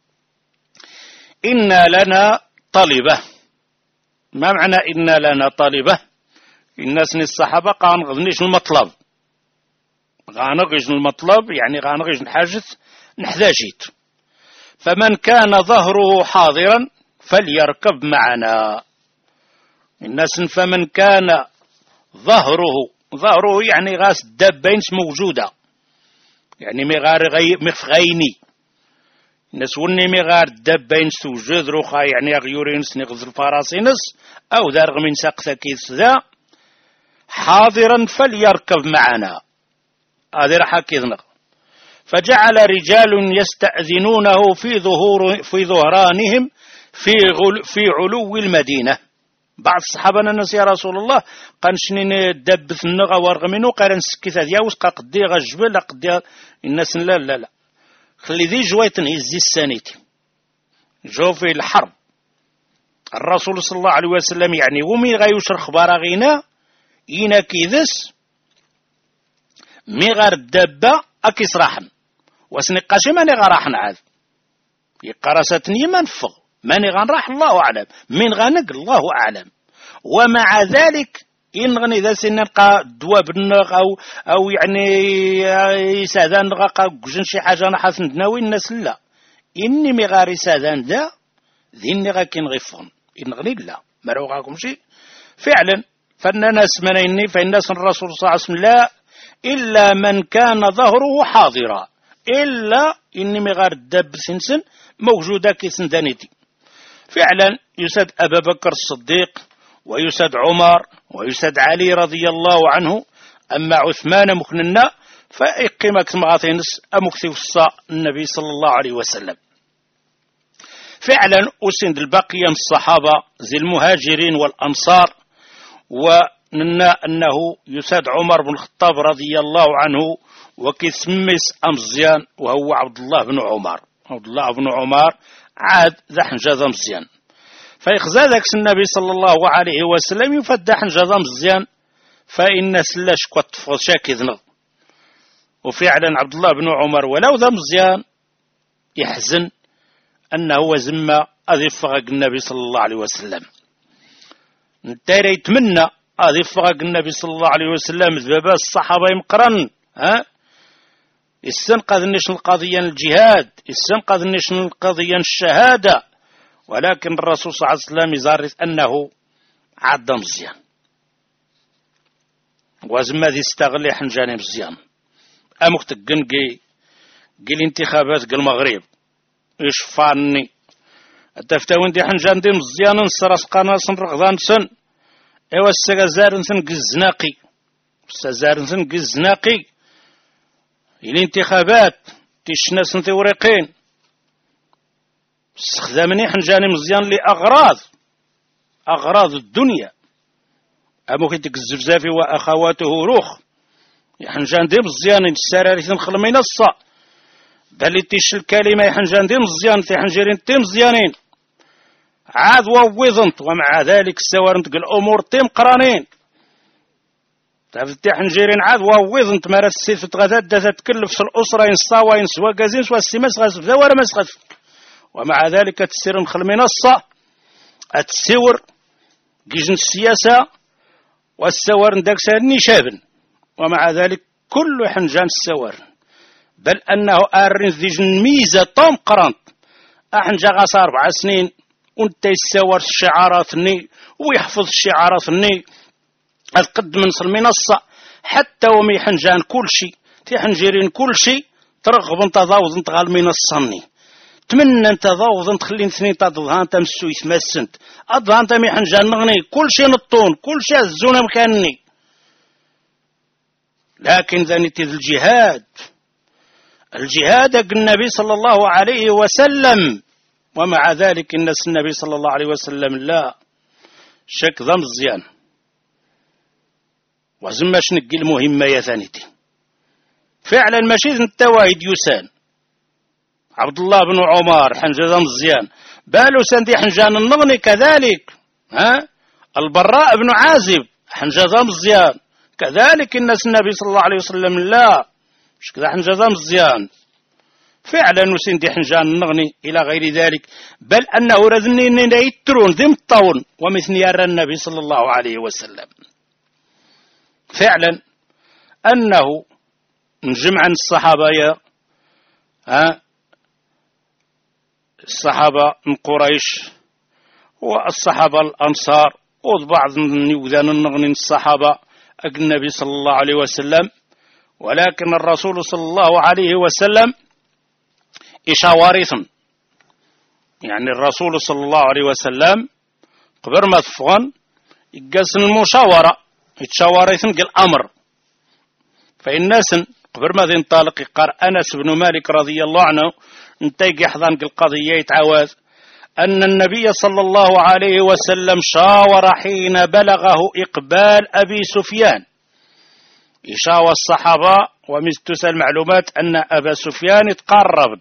إن لنا طالبة. ما معنى إن لنا طالبة؟ الناس الصحابة قان غنيش المطلب غانغيش المطلب يعني غانغيش الحاجة نحتاجيت فمن كان ظهره حاضرا فليركب معنا. الناس فمن كان ظهره ظهره يعني غاس دابينش موجودة يعني مغار غي مفغيني الناس وني مغار دابينش توجد روخا يعني غيورينس نغز الفراسينس أو دارغ من سقثة كيس ذا حاضرا فليركب معنا هذا راح كذنق. فجعل رجال يستأذنونه في ظهور في ظهرانهم في غل في علو المدينة. بعض الصحابة الناس يا رسول الله قال شنين دبث النغا ورغمينو قال نسكت هذيا وسقى قدي غجبل قدي الناس لا لا لا خلي ذي جويتن يزي السانيتي جو في الحرب. الرسول صلى الله عليه وسلم يعني ومي غيوشر خبار غينا ينا كيذس مي غار الدابة أكيس راحن وسنقاشي ماني غراحن عاد يقرستني منفغ ماني غنراح الله أعلم من غنق الله أعلم. ومع ذلك إن غني ذا سنلقى دواب النغ أو أو يعني يسادان نغاقا قجن شي حاجة نحاس ندناوي الناس لا إني مغاري سادان ذا ذي إني غاكين غفون إن غني لا مروغاكم شيء فعلا. فالناس منيني فالناس الرسول صلى الله عليه وسلم لا إلا من كان ظهره حاضرا إلا إني مغار الدب سنسن موجودة كيسن دانيتي. فعلا يسد أبا بكر الصديق ويسد عمر ويسد علي رضي الله عنه. أما عثمان مكننا فإقيمك مغاثينس أمكثي الصاء النبي صلى الله عليه وسلم. فعلا أسند البقية من الصحابة زي المهاجرين والأنصار وننا أنه يساد عمر بن الخطاب رضي الله عنه وكيسميس أمزيان وهو عبد الله بن عمر. عبد الله بن عمر عاد ذا حنجة مزيان فيخزادك النبي صلى الله عليه وسلم يفدح حنجة مزيان فإن سلاش كتفض شاكذنا. وفعلا عبد الله بن عمر ولو ذا مزيان يحزن أنه وزم أضيف فغق النبي صلى الله عليه وسلم. نتاري يتمنى أضيف فغق النبي صلى الله عليه وسلم ذبابا الصحابة يمقرن ها يستنقذ نشن القضية الجهاد يستنقذ نشن القضية الشهادة. ولكن الرسول صلى الله عليه وسلم يزارث أنه عاد مزيان وزم ذي استغلي حنجاني مزيان أمك تقنقي قل انتخابات قل المغرب إيش فاني التفتاوين دي حنجان دي مزيان نصرس قناص رغضان سن إيوا السجازار نسن قزناقي السجازار نسن قزناقي الانتخابات تيشناس نتوريقين استخدامني حنجاني مزيان لأغراض أغراض الدنيا. أمو كيتك الزفزافي وأخواته روخ يحنجان دي مزيان السراري تنخل منصة بل تيش الكلمة يحنجان دي مزيان تيحنجرين تي مزيانين عاد ووضنت ومع ذلك السوارنت الأمور تيم قرانين تفتح حنجيرين عاد ووضنت مرات السيف تغذات دا تتكلف في الأسرة ينصاوى ينسوا قازين سوا السيماس غاسف ذا ولا مسغف. ومع ذلك تسير نخل منصة التسور جيجن السياسة والسوار داك سادني شابن. ومع ذلك كل حنجان السوار بل أنه أرن ذي ميزة طام قرانت أحنجا غاس أربع سنين وانت يسوار الشعاراتني ويحفظ الشعاراتني أتقد من المنصة حتى ومي حنجان كل شيء تحنجيرين كل شيء ترغب انت ضاوض انت غال منصني تمنى انت ضاوض انت خلين سنين تضغى انت مسوي ثمسنت أضغى انت مي حنجان نغني كل شيء نطون كل شيء الزونة مكانني. لكن ذنيت الجهاد الجهاد النبي صلى الله عليه وسلم. ومع ذلك الناس النبي صلى الله عليه وسلم لا شك ذا مزيان وزماش نقي المهمة يا ثانيتي. فعلا ماشي التواهد يسان عبد الله بن عمر حنجة ذا مزيان بالو سندي حنجان النغني كذلك ها البراء بن عازب حنجة ذا مزيان كذلك الناس النبي صلى الله عليه وسلم لا مش كذا حنجة ذا مزيان فعلا وسندي حنجان النغني إلى غير ذلك. بل أنه رذني يترون ذم الطون ومثل يرى النبي صلى الله عليه وسلم. فعلا أنه نجمع عن الصحابة يا ها الصحابة من قريش والصحابة الأنصار وبعض يوذان النغني الصحابة النبي صلى الله عليه وسلم. ولكن الرسول صلى الله عليه وسلم إشاوارثم يعني الرسول صلى الله عليه وسلم قبر ما تفغن يقسم المشاورة يتشاورثم الأمر فالناس قبر ما ينطلق يقار أنس بن مالك رضي الله عنه انتيق حضان القضية يتعواذ أن النبي صلى الله عليه وسلم شاور حين بلغه إقبال أبي سفيان يشاور الصحابة ومستوسى المعلومات أن أبا سفيان اتقرب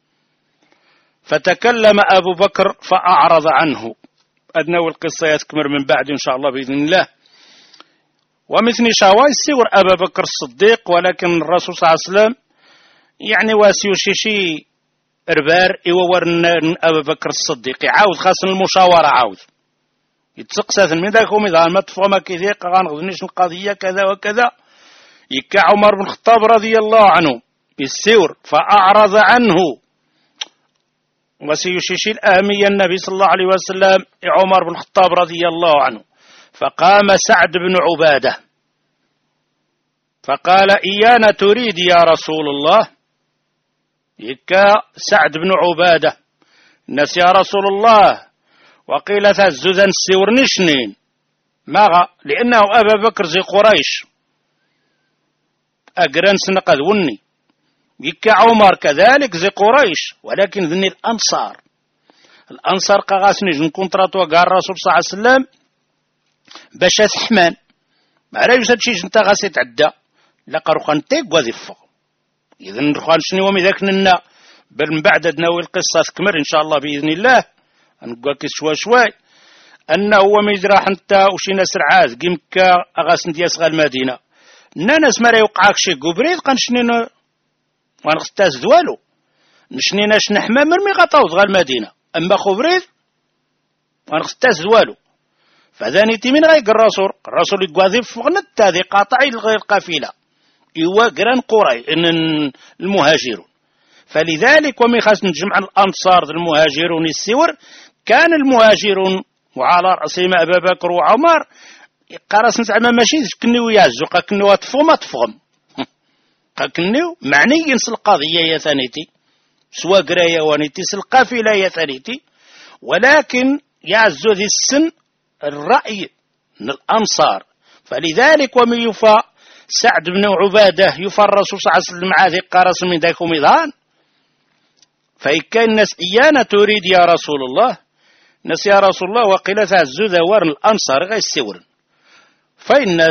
فتكلم أبو بكر فأعرض عنه. أدنو القصة يتكمر من بعد إن شاء الله بإذن الله. ومثل شاوى يسيور أبا بكر الصديق ولكن الرسول صلى الله عليه وسلم يعني واسيو شيشي إربار إيوورن أبا بكر الصديق يعاود خاص المشاورة عاود يتسقسات من ذاكم إذا ما تفهم كذا غنغذنيش القضية كذا وكذا يكا عمر بن الخطاب رضي الله عنه يسيور فأعرض عنه وسيشيش الأهمية النبي صلى الله عليه وسلم عمر بن الخطاب رضي الله عنه، فقام سعد بن عبادة فقال إيانا تريد يا رسول الله؟ يكا سعد بن عبادة الناس يا رسول الله وقيل تهزوزا السور نشنين ماغا، لأنه أبا بكر زي قريش أقران سنقذ وني، يكا عمر كذلك زي قريش، ولكن ذني الأنصار الأنصار قاغاسني جن كونتراتوا قال الرسول صلى الله عليه وسلم باش أسحمان ما رايوش هادشي جنتا غاسي تعدى لقا رخان تيك وذفة. إذن رخان شنو ومي ذاك ننا بل من بعد ناوي القصة تكمل إن شاء الله بإذن الله نقول كي شوي شوي أنه هو ميجراح انت وشي ناس رعاز قيمكا أغاس نديا صغا المدينة ناس ما يوقعك شي قبريد قنشنين ونغستاز دوالو نشنينا شنحما مرمي غطاو صغا المدينة أما خبريد ونغستاز دوالو فذانيتي من غيق الرسول الرسول يقواذي فغنت هذه قاطعي لغير القافلة إيوا قران قري إن المهاجرون. فلذلك ومن خاص نجمع الأنصار المهاجرون السور كان المهاجرون وعلى رأسهم أبا بكر وعمر قرص زعما ماشي كنيو يعزو كنيو تفهم تفهم كنيو معني ينس القضية يا ثانيتي سوا قراية وانيتي القافلة يا ثانيتي، ولكن يعزو ذي السن الرأي من الأنصار. فلذلك ومن يفا سعد بن عبادة يفا الرسول صلى الله عليه وسلم عاذي قرص من ذاك ميضان، فإن كان الناس إيانا تريد يا رسول الله ناس يا رسول الله وقيل تعزو ذوار الأنصار غير السور. فالناس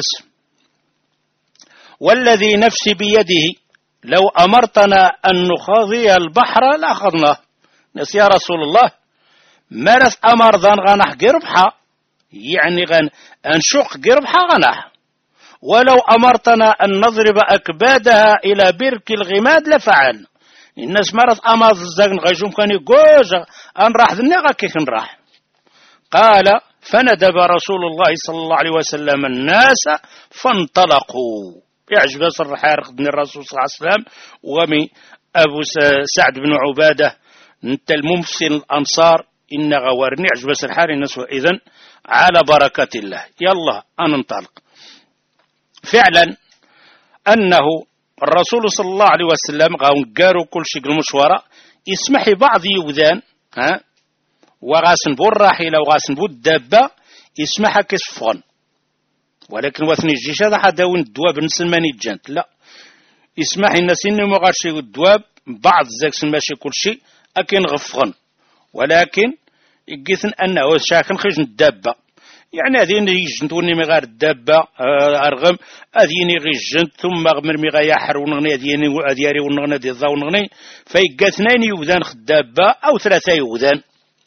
والذي نفسي بيده لو أمرتنا أن نخاضي البحر لأخذناه. ناس يا رسول الله مرث أمر ذان غنح قربحا يعني غن أنشق قربحا غنح، ولو أمرتنا أن نضرب أكبادها إلى برك الغماد لفعل. الناس مرث أمر الزغن غيجوم كان يقوز أن راح ذنغا كيف نراح. قال فندب رسول الله صلى الله عليه وسلم الناس فانطلقوا. يعجب صرحار خدني الرسول صلى الله عليه وسلم ومي أبو سعد بن عبادة انت الممثل الأنصار إن غوارني عجب صرحار الناس. إذن على بركة الله يلا أن ننطلق. فعلا أنه الرسول صلى الله عليه وسلم قالوا كل شيء المشوارة يسمح بعض يوذان ها وغاسن بو الراحلة وغاسن بو الدابة يسمح كسفغن، ولكن وثني الجيش هذا حدا وين الدواب نسلماني جانت لا يسمح الناس إنه ما غارشي الدواب بعض زاكس ماشي كل شيء أكين غفغن، ولكن يقيثن أنه شاكن خيج الدابة يعني هذين يجنتوني مي غير الدابة أرغم هذين يجنت ثم غمر مي غيحر ونغني هذين هذياري ونغني دي الضا ونغني فيقى اثنين يوذان الدابة أو ثلاثة يوذان.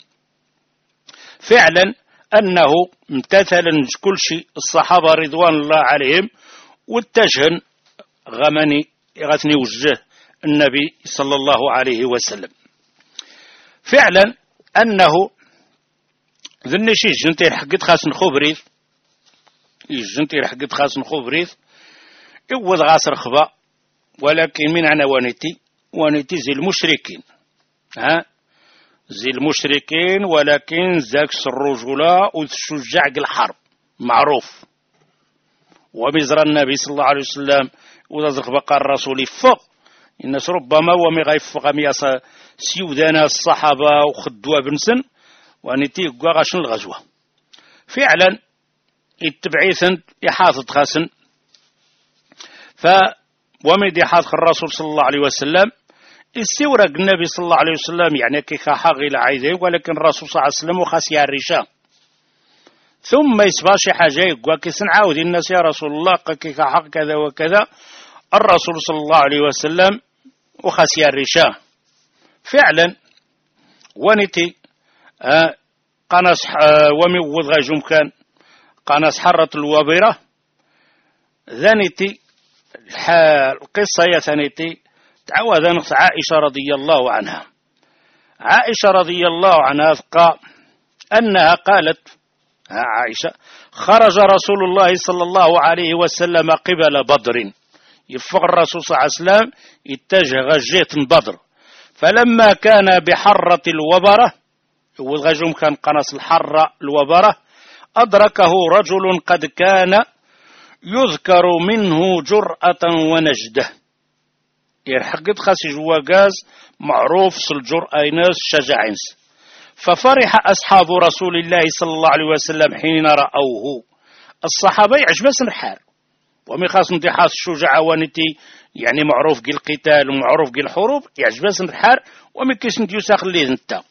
فعلا أنه امتثل كل شيء الصحابة رضوان الله عليهم واتجهن غمني غثني وجه النبي صلى الله عليه وسلم. فعلا أنه ذني شي جنتي حقت خاصن خبريث جنتي حقت خاصن خبريث يوض غاسر خبا، ولكن من أنا وانيتي وانيتي زي المشركين ها زي المشركين، ولكن ذاك الرجولة وتشجع الحرب معروف. ومزر النبي صلى الله عليه وسلم وذاك بقى الرسول فوق الناس ربما ومي غيفق مياسا سيودانا الصحابة وخدوا بنسن وانيتي غاشن الغزوة. فعلا التبعيثن يحافظ خاسن ف ومد يحافظ الرسول صلى الله عليه وسلم السورة النبي صلى الله عليه وسلم يعني كي خاحا غير عايزه، ولكن الرسول صلى الله عليه وسلم وخاسيا الرشام ثم يسباشي حاجة يقوى كي سنعاود الناس يا رسول الله كي خاحا كذا وكذا الرسول صلى الله عليه وسلم وخاسيا الرشام. فعلا ونتي آه قناص آه وموض غاجم كان قناص حرة الوابرة ذانيتي القصة يا ثانيتي تعوذ نقص عائشة رضي الله عنها. عائشة رضي الله عنها قال أنها قالت عائشة خرج رسول الله صلى الله عليه وسلم قبل بدر، يفق الرسول صلى الله عليه وسلم اتجه غجيت بدر، فلما كان بحرة الوبرة وغجم كان قناص الحرة الوبرة أدركه رجل قد كان يذكر منه جرأة ونجدة. يرحقد خاص جواجاز معروف الجرأة ينس شجاعنس. ففرح أصحاب رسول الله صلى الله عليه وسلم حين رأوه. الصحابة يعجبس الحال ومن خاص انتحاس الشجاعة ونتي يعني معروف قل القتال ومعروف قل الحروب يعجبس الحال ومن كيس نديوساخ اللي انت.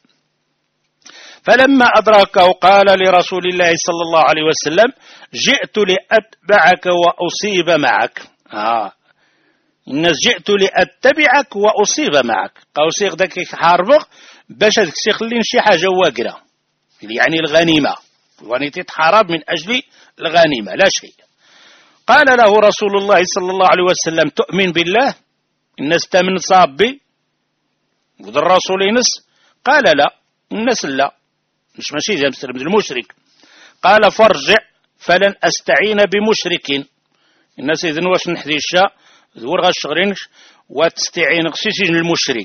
فلما أدركه قال لرسول الله صلى الله عليه وسلم جئت لأتبعك وأصيب معك. آه. الناس جئت لأتبعك وأصيب معك قوسيق داك حاربغ باش هذيك سيخلين شي حاجة واقرة يعني الغنيمة يعني تتحارب من أجل الغنيمة لا شيء. قال له رسول الله صلى الله عليه وسلم تؤمن بالله الناس تمن صابي وذا الرسول ينس قال لا الناس لا مش ماشي زي المشرك. قال فارجع فلن أستعين بمشرك الناس إذن واش نحديشا ذور غشغرينش وتستعين غسيسي المشرك.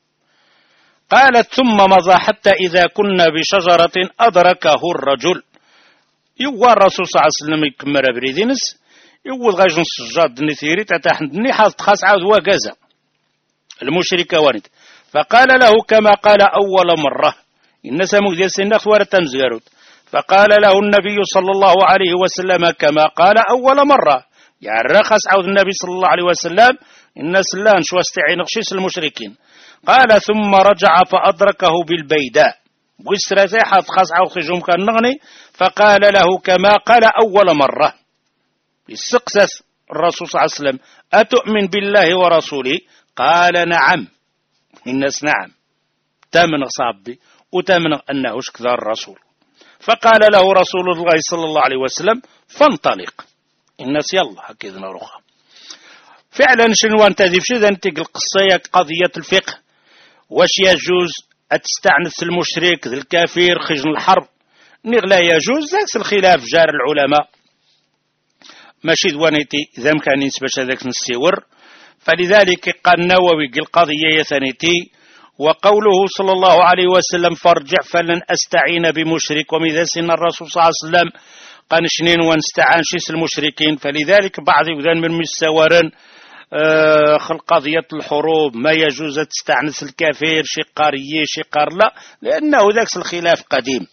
قالت ثم مضى حتى إذا كنا بشجرة أدركه الرجل يوى الرسول صلى الله عليه وسلم يكمر بريدينس يوى غاجن السجاد نثيري تتحدني حاط خاص عاود وقازا المشرك وانت. فقال له كما قال أول مرة الناس مجدس النخ ورتمزغروت. فقال له النبي صلى الله عليه وسلم كما قال أول مرة يعني رخص عود النبي صلى الله عليه وسلم الناس لا نشوى استعين غشيس المشركين. قال ثم رجع فأدركه بالبيداء ويستراتيحة خاص عود خجوم كان نغني. فقال له كما قال أول مرة السقسس الرسول صلى الله عليه وسلم أتؤمن بالله ورسوله؟ قال نعم. الناس نعم تامن صابي وتامن أنه كذا الرسول. فقال له رسول الله صلى الله عليه وسلم فانطلق الناس يلا هكذا نروح. فعلا شنو انت ذي بشي ذنتك القصية قضية الفقه واش يجوز أتستعنف المشرك ذي الكافر خجن الحرب نغ لا يجوز ذاك الخلاف جار العلماء ماشي دوانيتي ذا مكان ينسبش هذاك نسيور. فلذلك قال النووي القضية يثنيتي وقوله صلى الله عليه وسلم فارجع فلن أستعين بمشرك ومذا سن الرسول صلى الله عليه وسلم قال شنين ونستعان شيس المشركين. فلذلك بعض يقدان من مستورن آه خلق قضية الحروب ما يجوز تستعنس الكافر شي قارية شي قار لا لأنه ذاك الخلاف قديم.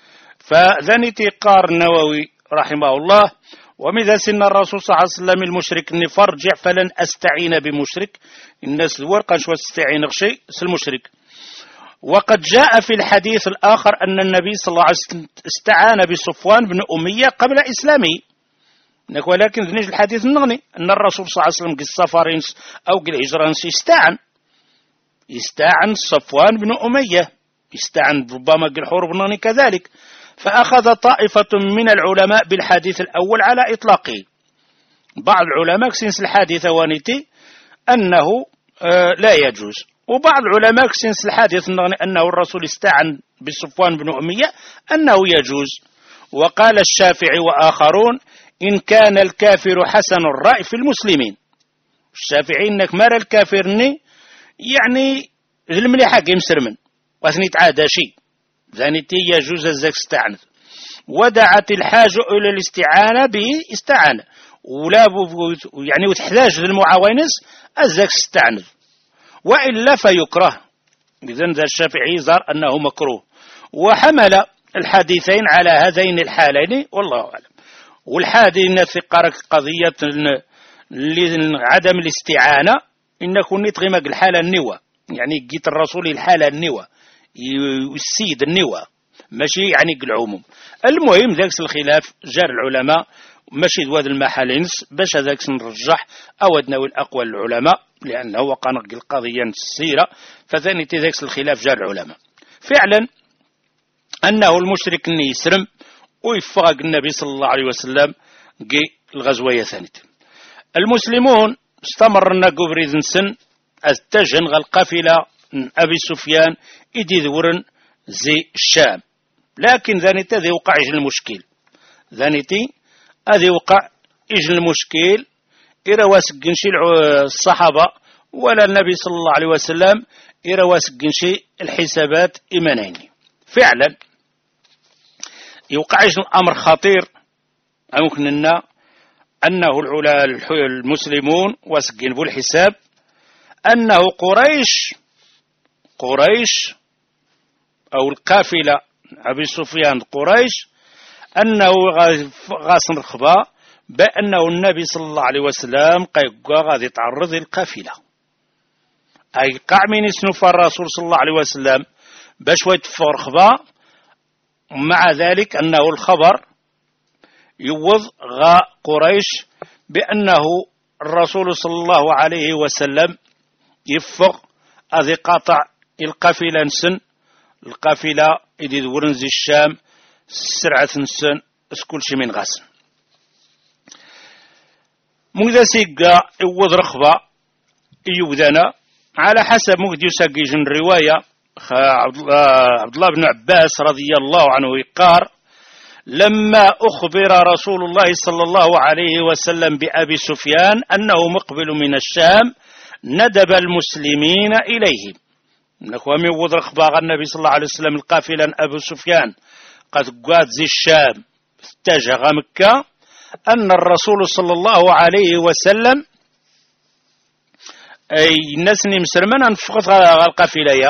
فذنتي قار النووي رحمه الله ومذا سن الرسول صلى الله عليه وسلم المشرك اني فارجع فلن أستعين بمشرك الناس الورقة شو استعين شيء المشرك. وقد جاء في الحديث الآخر أن النبي صلى الله عليه وسلم استعان بصفوان بن أمية قبل إسلامه. ولكن ذنيج الحديث النغني أن الرسول صلى الله عليه وسلم قل السفرين أو قل الهجرانس يستعن يستعن صفوان بن أمية يستعن ربما قل حروب النغني كذلك. فأخذ طائفة من العلماء بالحديث الأول على إطلاقه. بعض العلماء سنس الحادثة وانتي أنه آه لا يجوز وبعض العلماء سنس الحادث أنه الرسول استعن بصفوان بن أمية أنه يجوز. وقال الشافعي وآخرون إن كان الكافر حسن الرأي في المسلمين. الشافعي إنك مر الكافرني يعني المليحة يمسرمن وثني تعادى شيء ذانيتي يجوز الزك استعنف. ودعت الحاجة إلى الاستعانة به استعانة ولا يعني وتحتاج للمعاونس الزك استعنف وإلا فيكره. إذن ذا الشافعي زار أنه مكروه وحمل الحديثين على هذين الحالين والله أعلم. والحادث في قضية عدم الاستعانة إن كنت نتغمق الحالة النوى يعني جيت الرسول الحالة النوى والسيد النوى ماشي يعني العموم. المهم ذاك الخلاف جار العلماء ماشي دواد المحالينس باش هذاك نرجح أودنا الأقوال العلماء لأنه وقع القضية السيرة. فثاني ذاك الخلاف جار العلماء فعلا أنه المشرك يسرم ويفرق النبي صلى الله عليه وسلم جي الغزوية ثانية. المسلمون استمرنا قبريد سن أتجن القافلة أبي سفيان إدي ذورن زي الشام. لكن ذانيتا ذي وقع إجن المشكل ذانيتي أذي وقع إجن المشكل إرا واسقنشي الصحابة ولا النبي صلى الله عليه وسلم يرواسق شيء الحسابات إيمانين. فعلا يوقع الأمر خطير ممكن أن أنه المسلمون واسقين بالحساب أنه قريش قريش أو القافلة أبي سفيان قريش أنه غاصن رخبا بأنه النبي صلى الله عليه وسلم غادي يتعرض للقافلة، أي قاع من يسنف الرسول صلى الله عليه وسلم باش يتفور رخبا. مع ذلك أنه الخبر يوض غا قريش بأنه الرسول صلى الله عليه وسلم يفق أذي قاطع القافلة نسن القافلة إذي ورنز الشام سرعة نسن اسكل شي من غاسن مكذا سيقا يوض رخبة يوذنا على حسب مكذا يساقيجن الرواية عبد الله بن عباس رضي الله عنه يقار لما أخبر رسول الله صلى الله عليه وسلم بأبي سفيان أنه مقبل من الشام ندب المسلمين إليه. نكوى من وضر أخبار النبي صلى الله عليه وسلم القافلا أبو سفيان قد قاد زي الشام اتجه مكة أن الرسول صلى الله عليه وسلم أي نسني مسلمان أنفقت القافلة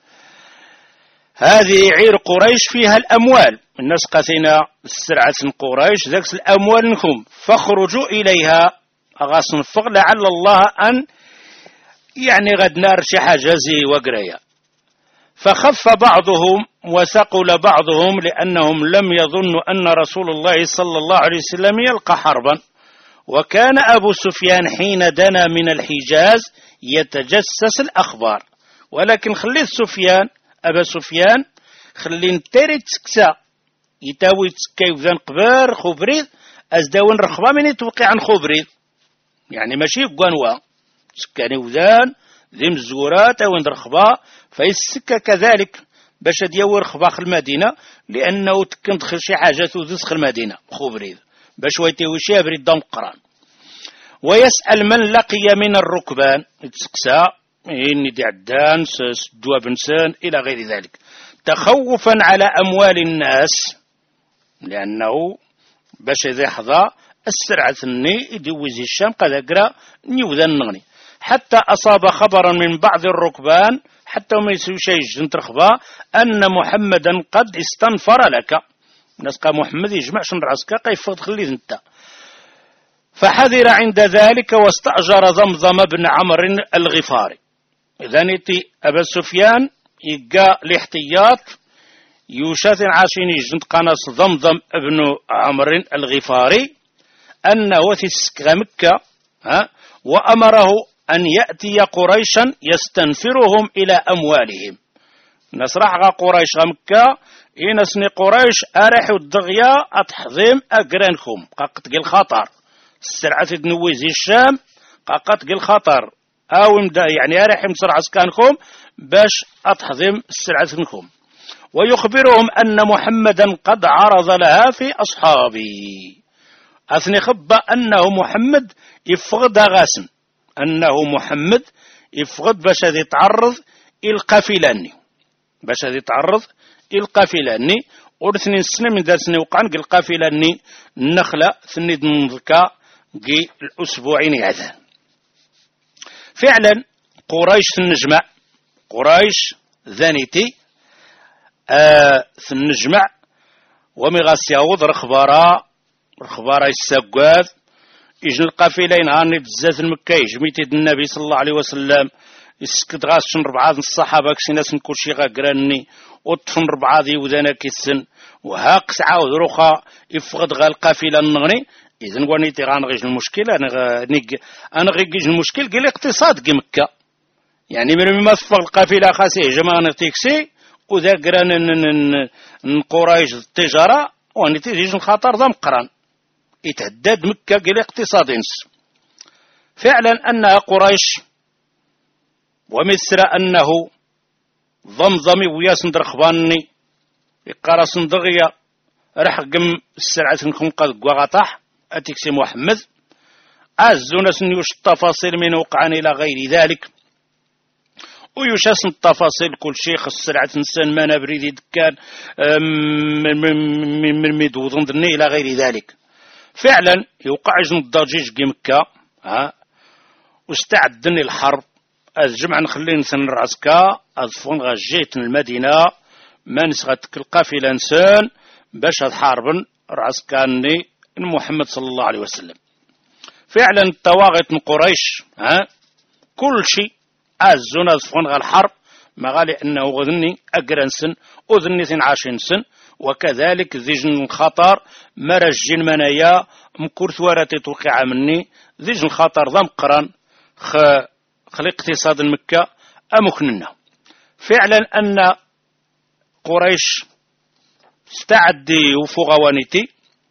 هذه عير قريش فيها الأموال، الناس قاتينا السرعة قريش ذاك الأموال نكم فاخرجوا إليها أغاصن فق لعل الله أن يعني غد نار شي حاجة زي وقرية. فخف بعضهم وثقل بعضهم لأنهم لم يظنوا أن رسول الله صلى الله عليه وسلم يلقى حربا، وكان أبو سفيان حين دنا من الحجاز يتجسس الأخبار. ولكن خليت سفيان أبا سفيان خلين تيري تسكسا يتاوي تسكاي وذان قبار خبريد أزداون رخبا من يتوقع عن خبريد، يعني ماشي قانوا سكاني وذان ذي مزورات أو رخبا فيسكا كذلك باش ديور رخبا المدينة لأنه تكن دخل شي حاجة تدخل المدينة خبريد باش ويتيوي شي بريد دم قران. ويسأل من لقي من الركبان يتسكسا إني دي عدان سدوا بنسان إلى غير ذلك تخوفا على أموال الناس، لأنه باش إذا يحظى السرعة الني يدوزي الشام قد أقرأ نيوذا النغني حتى أصاب خبرا من بعض الركبان حتى ما يسوي شيء جنت رخبا أن محمدا قد استنفر لك نسقى محمد يجمعش نرعسك كيف تخلي انت. فحذر عند ذلك واستأجر ضمضم بن عمرو الغفاري. إذا نتي أبا سفيان يقى الاحتياط يوشاثن عاشين يجنت قناص ضمضم ابن عمرو الغفاري أنه تسكى مكة ها وأمره أن يأتي قريشا يستنفرهم إلى أموالهم. نسرح قريش مكة إنسني قريش أرح الدغيا أتحظيم أقرانكم قاقت قل خطر السرعة نويزي الشام قاقت قل خطر أو يعني أرح مصر عسكانكم باش أتحظيم السرعة منكم. ويخبرهم أن محمدا قد عرض لها في أصحابه أثني خبة أنه محمد يفقد غاسم أنه محمد يفقد باش يتعرض القافلاني باش يتعرض القافلاني ورثني السنة من ذا سنة وقعن القافلاني النخلة ثني دنذكا قي الأسبوعين هذا. فعلا قريش النجمع قريش ذانيتي آه النجمع ومغاس يعوض رخبارا رخبارا السقاذ يجن القافلين هاني بزاف المكة يجميتي النبي صلى الله عليه وسلم يسكت غاس ربعة الصحابة كسيناس نكل شي غاقراني وطفن ربعة ذي وذانا كيسن وهاق سعاود رخا يفقد غا القافلة النغني. إذن ونيتي غانغيج المشكل أنا غنيج أنا غيجيج المشكل قال اقتصاد كي مكة يعني من ما تفق القافلة خاسيه جماعة تيكسي وذا قران قريش التجارة ونيتي يجي الخطر ذا مقران يتهدد مكة قال اقتصاد نس. فعلا أنها قريش ومثل أنه ضمضمي وياس ندرخباني يقرا صندغيا رحقم السرعة نكون قد قواغطاح أتكسي محمد عزونا سنيوش التفاصيل من وقعان إلى غير ذلك ويشاسن التفاصيل كل شيء خص سرعة نسان ما نبريدي دكان من ميدوضن ظني إلى غير ذلك. فعلا يوقع جن الضجيج كي مكة ها واستعدني الحرب الجمع نخلي نسن العسكا أظفون غجيت المدينة ما نسغت القافلة نسان باش هتحاربن رعسكاني محمد صلى الله عليه وسلم. فعلا الطواغيت من قريش ها كل شيء أزون أظفون غا الحرب ما غالي أنه غذني أقرن سن أذني ثين عاشين سن وكذلك ذيجن الخطر مرجين منايا مكور ثوارتي توقع مني ذيجن الخطر ضم قران خ خلي اقتصاد مكة أمكننا. فعلا أن قريش استعدي وفوق وانيتي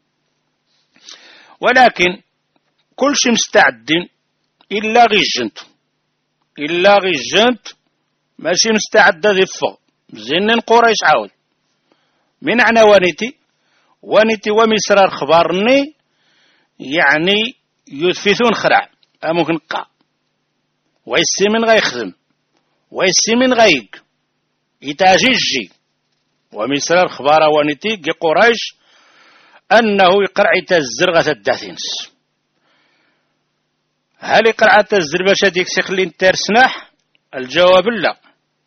ولكن كل شيء مستعدين إلا غي الجنت إلا غي الجنت ماشي مستعدة ذي فوق زين قريش عاود من عنا وانيتي وانيتي ومسرار خبارني يعني يثبتون خرع أمكن قا ويسي من غيخدم ويسي من غيق يتاجيجي ومسرار خبار وانيتي قي قريش أنه يقرع يتزرغة الداثينس. هل يقرع يتزر باش هديك سيخلين ترسناح؟ الجواب لا.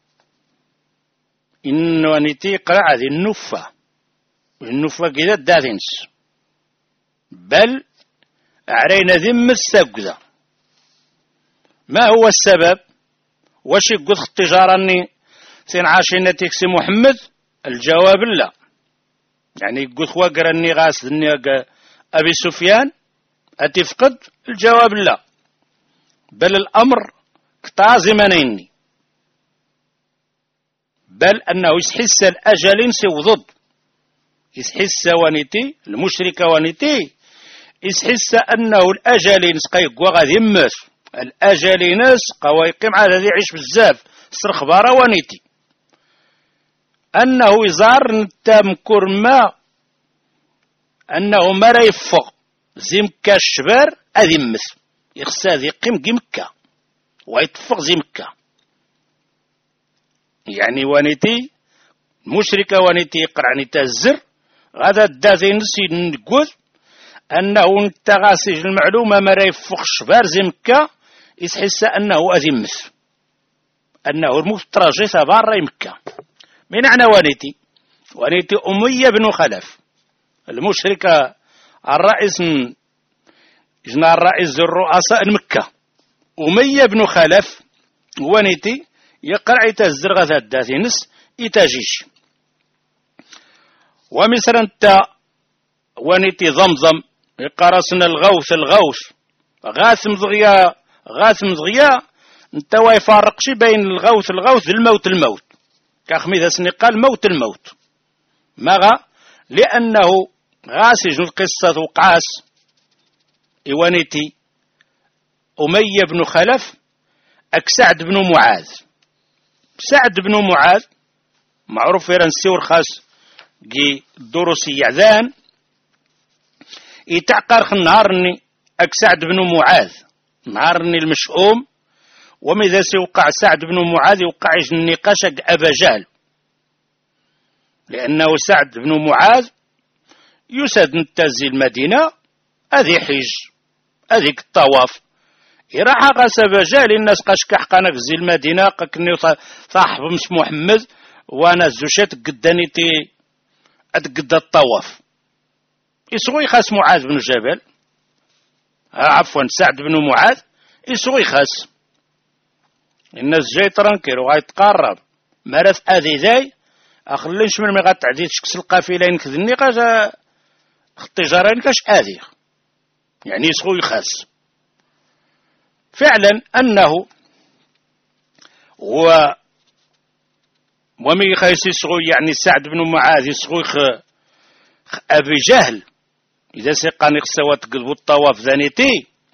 إن وانيتي يقرع هذه النفة النفة كذا الداثينس بل عرينا ذم الساقذة. ما هو السبب؟ واش يقول التجارة أني سينعاشينا تيكسي محمد؟ الجواب لا. يعني يقول خواقر أني غاسد أني أبي سفيان أتفقد؟ الجواب لا. بل الأمر قطع زمنيني بل أنه يسحس الأجلين سو ضد يسحس وانيتي المشركة وانيتي يسحس أنه الأجلين سقيق وغادي يمس الأجلين سقا ويقيم على ذي عيش بزاف سر خبارة وانيتي أنه يزار نتام كرما أنه ما يفق زي مكة الشبار أذي يمس يخسى ذي قيم كي مكة ويتفق زي مكة. يعني وانيتي مشركة وانيتي يقرعني تزر غادا الدازي نسي نقول أنه نتغاسج المعلومة ما يفق الشبار زي مكة يسحس أنه أذي يمس أنه المفترجي ثبار مكة. من أعنى وانيتي وانيتي أمية بن خلف المشركة الرئيس جنا الرئيس الرؤساء مكة أمية بن خلف وانيتي يقرع يتزر غذا الداثينس يتاجيش ومثلا انت وانيتي ضمضم يقرصنا الغوث الغوث غاثم ضغيا غاثم ضغيا انت ويفارقش بين الغوث الغوث الموت الموت كخميذا سني قال موت الموت ماغا لأنه غاسج القصة وقعاس إيوانيتي أمية بن خلف أكسعد بن معاذ. سعد بن معاذ معروف يرنسي ورخاص جي الدروسي يعذان يتعقر النهارني أكسعد بن معاذ نهارني المشؤوم وماذا سيوقع سعد بن معاذ يوقع النقاش أبا جهل لأنه سعد بن معاذ يسد نتزي المدينة هذه حج هذيك الطواف يراح غاس أبا جهل الناس قاش كحقنا في زي المدينة قاكني صاحب مس محمد وانا زوشات قداني تي أتقد الطواف يسوي خاس معاذ بن جبل عفوا سعد بن معاذ يسوي خاس الناس جاي ترانكير وغايتقرب مرث اذي ذاي اخليش من مي غاتعدي تشكس القافلين كذني قاش التجارين كاش اذي يعني يسوي خاس. فعلا انه و ومي خايس يسوي يعني سعد بن معاذ يسوي خ ابي جهل اذا سيقاني خسوات قلبو الطواف ذانيتي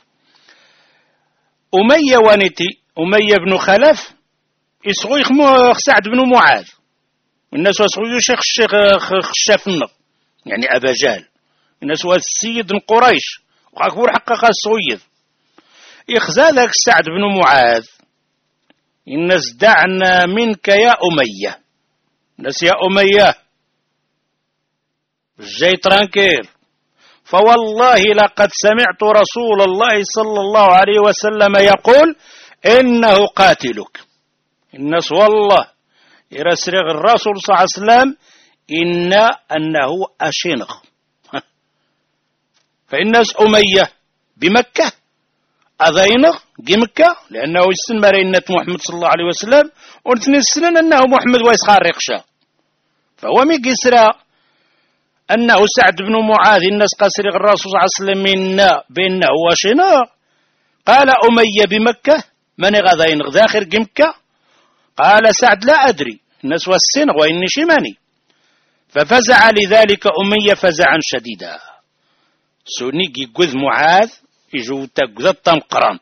أمية وانيتي أمية بن خلف يسغوي سعد بن معاذ الناس يسغوي شيخ الشيخ خشاف النق يعني أبا جهل الناس السيد من قريش وأكبر حقا السويد يخزى ذاك سعد بن معاذ الناس دعنا منك يا أمية، الناس يا أمية جاي ترانكيل، فوالله لقد سمعت رسول الله صلى الله عليه وسلم يقول إنه قاتلك. الناس والله يرسرغ الرسول صلى الله عليه وسلم إن أنه أشنغ. فالناس أمية بمكة أذينغ مكة لأنه يسن مرينة محمد صلى الله عليه وسلم ونتنسلن أنه محمد ويسخار رقشة، فهو ميقسرا أنه سعد بن معاذ الناس قاسر الرسول صلى الله عليه وسلم منا بأنه وشنغ. قال أمية بمكة من غذينغ ذاخر مكة؟ قال سعد لا أدري الناس والسنغ وإني شماني. ففزع لذلك أمية فزعا شديدا، سونيكي قذ معاذ يجو تقذ التمقران.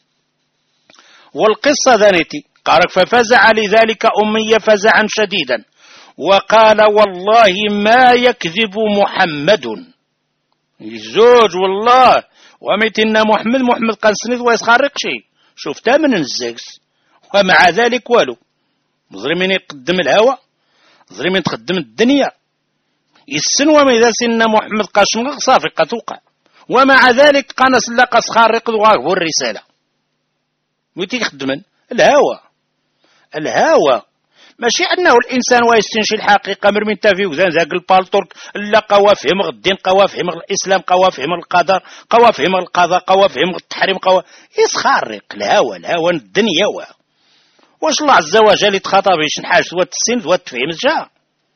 والقصة ذانيتي قالك ففزع لذلك أمية فزعا شديدا وقال والله ما يكذب محمد. الزوج والله ومتنا محمد محمد قال سند ويسخارق شيء شفتها من الزكس، ومع ذلك والو مظلمين يقدم الهوى ظلمين تقدم الدنيا السن وما إذا سن محمد قاشم صافي قتوقع، ومع ذلك قنص لقى سخارق ذو الرسالة ويتي يخدمن الهوى. الهوى ماشي أنه الإنسان ويستنشي الحقيقة مرمين تافي وذان ذاك البالتورك لا قوا فهم الدين قوا فهم الإسلام قوا فهم القدر قوا فهم القضاء قوا فهم التحريم قوا يسخارق الهوى. الهوى الدنيا وا واش الله عز وجل يتخاطب باش نحاج ذوات السن ذوات تفهم الجا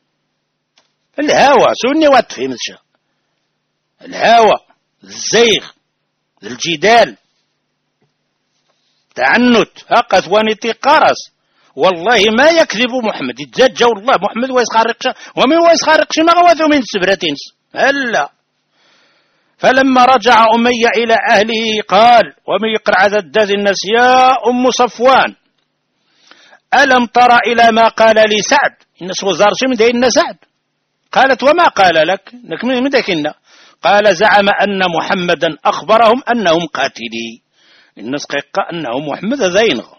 الهوى سوني واتفهم الجا الهوى الزيغ الجدال تعنت هقت وانتي قرص. والله ما يكذب محمد يتزجى والله محمد ويسخارقش ومن ويسخارقش ما غواثو من سبرتينس هلا. فلما رجع أمية إلى أهله قال ومن يقرأ عدد الناس يا أم صفوان ألم ترى إلى ما قال لي سعد؟ الناس وزارش من دين سعد. قالت وما قال لك نك من دكنا؟ قال زعم أن محمدا أخبرهم أنهم قاتلي. الناس قيقى أنه محمد ذينغ.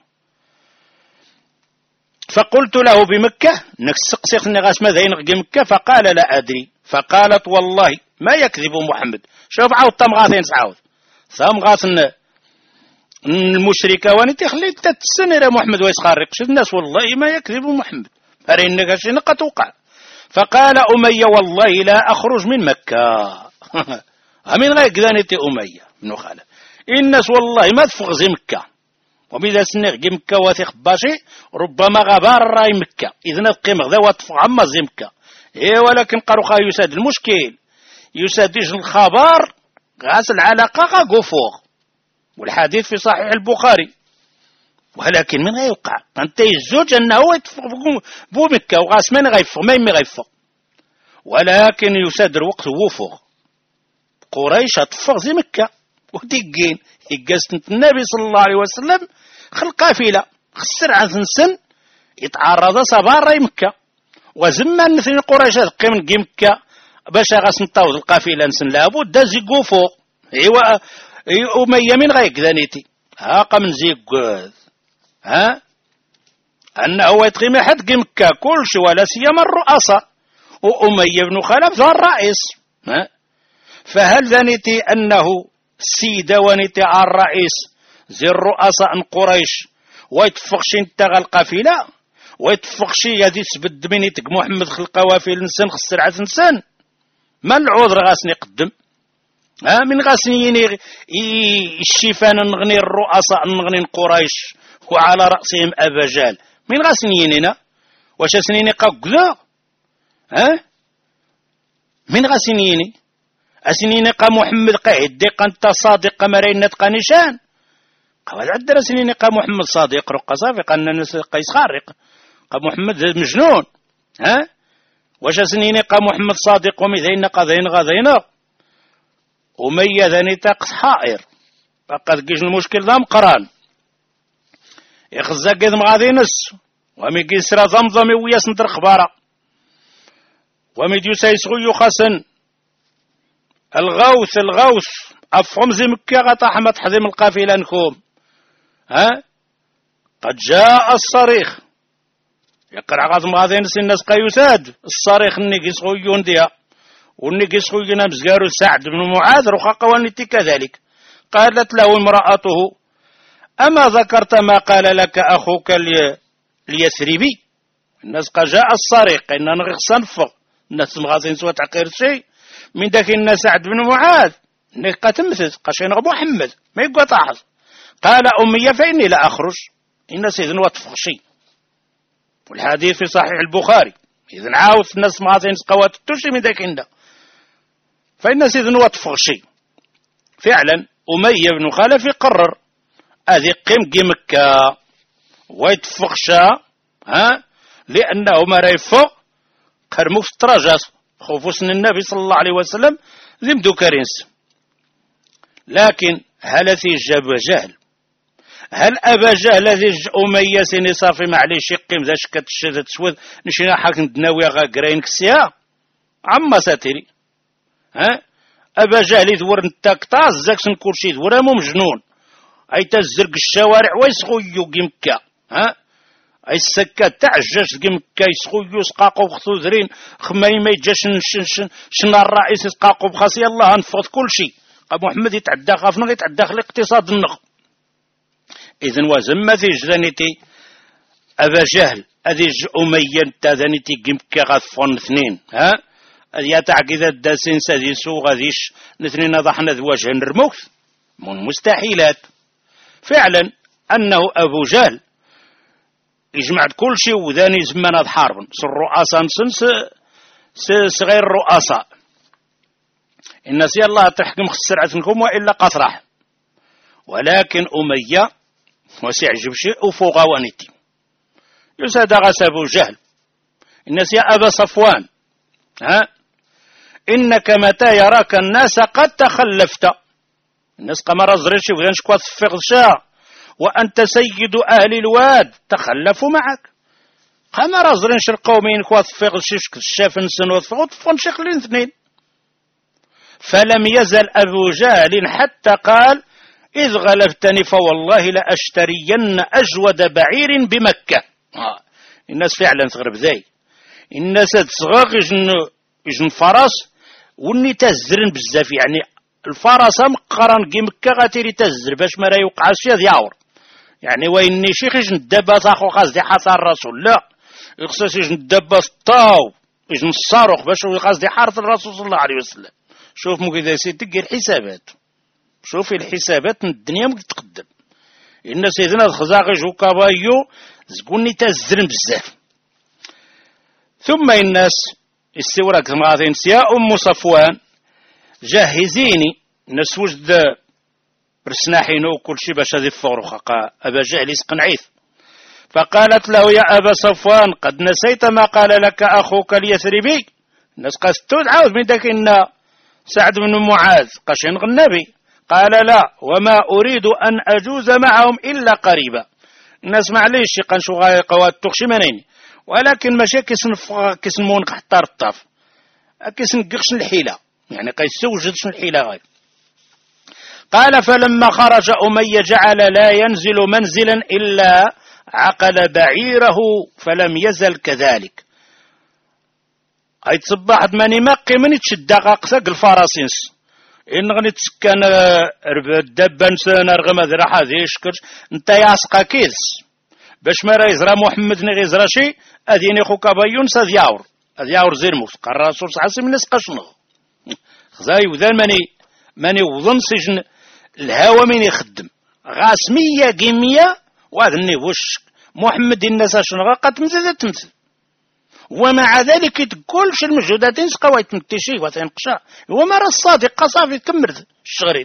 فقلت له بمكة نكسقسق نغاس ما ذينغ بمكة؟ فقال لا أدري. فقالت والله ما يكذب محمد. شوف عاود تمغاثين سعود ثمغاث المشركة وانتي خليت تتسنر محمد ويسخارقش الناس والله ما يكذب محمد فرينك شي نقطوقع. فقال أمية والله لا أخرج من مكة. أمين غير كذانيتي أمية بن خالد الناس والله ما تفغ زي مكة وبإذا سنغ جي مكة واثق باشي ربما غبار راي مكة إذن القيمة ذا واتفغ عما زي مكة. إيه ولكن قروخا يساد المشكل يساديش الخبر غاس العلاقة غاقو فوق والحديث في صحيح البخاري. ولكن من غيوقع أنت الزوج أنه يتفق بو مكة وغاس من غيفق ما يمي غيفق، ولكن يسادر وقت وفق قريش تفق زي مكة وتيجين يقاس النبي صلى الله عليه وسلم خل قافلة خسر عن سن يتعرض صبار راي مكة وزمان مثل قريش تقيم نجي مكة باش غاس نطاوز القافلة نسن لابد دا زيقو فوق. ايوا أمية من غيك ذانيتي هاقا من زيق ها أنه يتقيم حد مكة كل شيء ولا سيما الرؤساء وأمية بن خلف ذا الرئيس. ها فهل ذانيتي أنه السيدة ونيتي على الرئيس زي الرؤساء من قريش ويتفقشي انتغى القافلة ويتفقشي يدي تسبد منيتك محمد خل قوافل نسان خسر عاد نسان ما العذر غاسني قدم؟ ها من غاسني الشيفان نغني الرؤساء نغني قريش وعلى رأسهم أبجال من غاسنينينا واش سنيني قاقذا؟ ها من غاسنيني أسنيني قا محمد قاعد ديق أنت صادق مرينة قانشان قواد عدنا سنيني قا محمد صادق رقا صافي قالنا الناس قيس خارق قا محمد مجنون. ها واش سنيني قا محمد صادق ومذين قاذين غاذين أمية ذاني تاقص حائر فقد كيش المشكل ذا مقران يخزا قيد مغاذي نس ومي قيسرا ضمضمي وياس ندر خبارة ومي ديو سيسغو يخسن الغوث الغوث أفهم زي مكة غطا حمد حذيم القافلة نكوم. ها قد جاء الصريخ يقرأ غاز مغاذين الناس قيوساد الصريخ النقص غيون ديا والنقص غيون مزقارو سعد بن معاذ رخا قوانيتي كذلك. قالت له امرأته أما ذكرت ما قال لك أخوك اليثربي؟ الناس قد جاء الصريخ إننا نغيق نفق الناس مغاذين سوى تعقير شيء من ذاك الناس سعد بن معاذ نقا تمثل قشين غبو محمد ما يبقى طاحظ. قال أمي فإني لا أخرج إن سيدن واتفق شيء. والحديث في صحيح البخاري إذن عاوث الناس مغاذين سقوات التوشي من ذاك الناس فإن سيدن واتفق شيء. فعلا أمية بن خلف قرر أذي قيم قي مكة ويتفق شا ها لأنه ما ريفق قرمو في التراجات خوفوسن النبي صلى الله عليه وسلم ذي مدو كارينس. لكن هل في جاب جهل هل أبا جهل ذي أمية سيني صافي معليش يقيم ذا شكت الشدة تسود نشينا حاكم دناوي غا قراين كسيا عما ساتري ها أبا جهل يدور نتاك طاز زاكسن كلشي يدور مو مجنون أي تزرق الشوارع ويسخويو قمكا ها أي السكات تعجش قمكا يسخويو سقاقو بخصو ذرين خماي ما يجاش شنا الرئيس سقاقو بخاصي الله نفض كلشي أبو محمد يتعدى خافنا يتعدى خلي اقتصاد النغ. إذن وزم في جرانيتي أبا جهل أذي أمية تاذانيتي قمكا غفون اثنين ها أذي تعقيد الداسين سادي سو غاديش الاثنين ضحنا ذو وجه نرموكث من مستحيلات. فعلا أنه أبو جهل يجمع كل شيء وذاني زمان حرب الرؤساء نسنس صغير الرؤساء الناس الله تحكم خسرعتكم وإلا قصرح. ولكن أمية وسيعجب شيء وفوق وانيتي يساد غس أبو جهل الناس يا أبا صفوان ها إنك متى يراك الناس قد تخلفت الناس قمر زريشي وغير شكوى صفيق الشاء وأنت سيد أهل الواد تخلفوا معك قمر زريش القومين كوى صفيق الشيشك الشافن سنوات فغطفون شكلين اثنين. فلم يزل أبو جهل حتى قال إذ غلبتني فوالله لأشترين أجود بعير بمكة. آه. الناس فعلا تغرب ذي الناس تغرق يجن فرس وني تزرن بزاف يعني الفرس مقرن كي مكة غاتيري تزر باش ما لا يوقع شي دياور يعني ويني شيخ يجن الدباس اخو قصدي حصى الرسول لا يخصص يجن الدباس طاو يجن الصاروخ باش قصدي حارث الرسول صلى الله عليه وسلم. شوف ممكن اذا سيدي دير الحسابات شوفي الحسابات من الدنيا ممكن تقدم الناس سيدنا الخزاقج وكابايو زقوني تزرن بزاف. ثم الناس استورك مغاثين يا أم صفوان جهزيني الناس وجد رسناحين وكل شي باش هذه الفروخة أبا جهل يسقنعيث. فقالت له يا أبا صفوان قد نسيت ما قال لك أخوك اليثربي الناس قاستود عاود من ذاك إن سعد بن معاذ قشن النبي. قال لا وما أريد أن أجوز معهم إلا قريبا الناس معليش يقنشو غاية قوات تخشي منين ولكن ماشي كيسن كيسمون حتى الطاف كيسن قرش الحيلة يعني قيسوجدش الحيلة غير. قال فلما خرج أمية جعل لا ينزل منزلا إلا عقل بعيره فلم يزل كذلك. أي تصبحت ماني مقي من يتشد قاقسك الفراسينس إن غني تسكن الدبان سنة رغم ذرا حاذي يشكر انت ياسقا كيس باش ما راه يزرى محمد نغي يزرى شي أذيني خوك بايون ساد ياور أذ ياور زيرموس قال الرسول صلى الله عليه وسلم نسقى شنو خزاي وذا ماني ماني وظن سجن الهوى من يخدم غاسمية قيمية وهذا وش محمد الناس شنو قد تمثل تمثل ومع ذلك تقولش المجهودات نسقى ويتمتشي وتنقشا وما راه الصادق صافي كمرت الشغريل.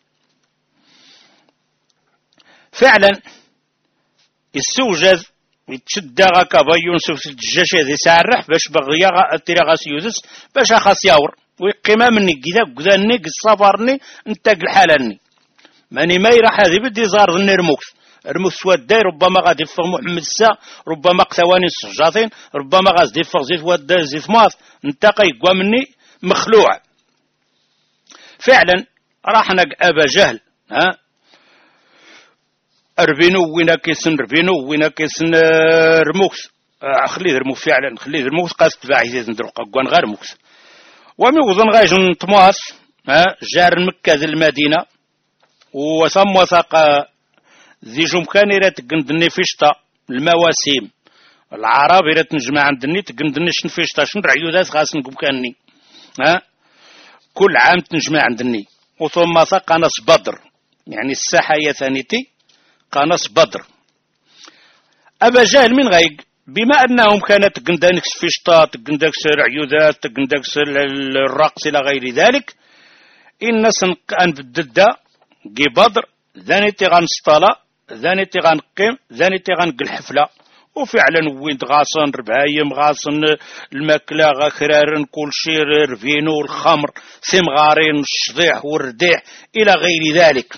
فعلا السوجد يتشدى غاكا يونسف الدجاج هذا سارح باش بغيا تيرا غاس يوزس باش خاص ياور ويقيمه مني كذا كذا نيك الصفرني انت الحالني ماني ما يروح هذه بدي زار النرموكس رموس سواد ربما غادي يفغ محمد السا ربما قثواني السجاطين ربما غادي يفغ زيت واد زيت ماط انتقى يقوى مني مخلوع. فعلا راح نق أبا جهل ها ربينو وين كيسن ربينو وين كيسن رموكس خليه رموكس فعلا خليه رموكس قاست باعي ندرق قوان غير رموكس ومي وظن غايجن طماس جار مكة ذي المدينة وسم وثاق ذي جمكان إلى تقندني فيشتا المواسيم العرب إلى تنجمع عندني تقندني شن فيشتا شن رعيودات غاسن قمكاني ها كل عام تنجمع عندني وثم ثاق قناص بدر يعني الساحة هي ثانيتي قناص بدر أبا جهل من غيق بما أنهم كانت تقندنكس فيشتا تقندكس رعيودات تقندكس الرقص إلى غير ذلك إن سنقان بالددة جي بدر ذاني تيغان سطالة ذاني تيغان قيم ذاني تيغان قل حفلة وفعلا وين غاصن ربايم غاصن الماكلة غاكرارن كل شيء رفينو الخمر ثمغارين الشضيح والرديح إلى غير ذلك.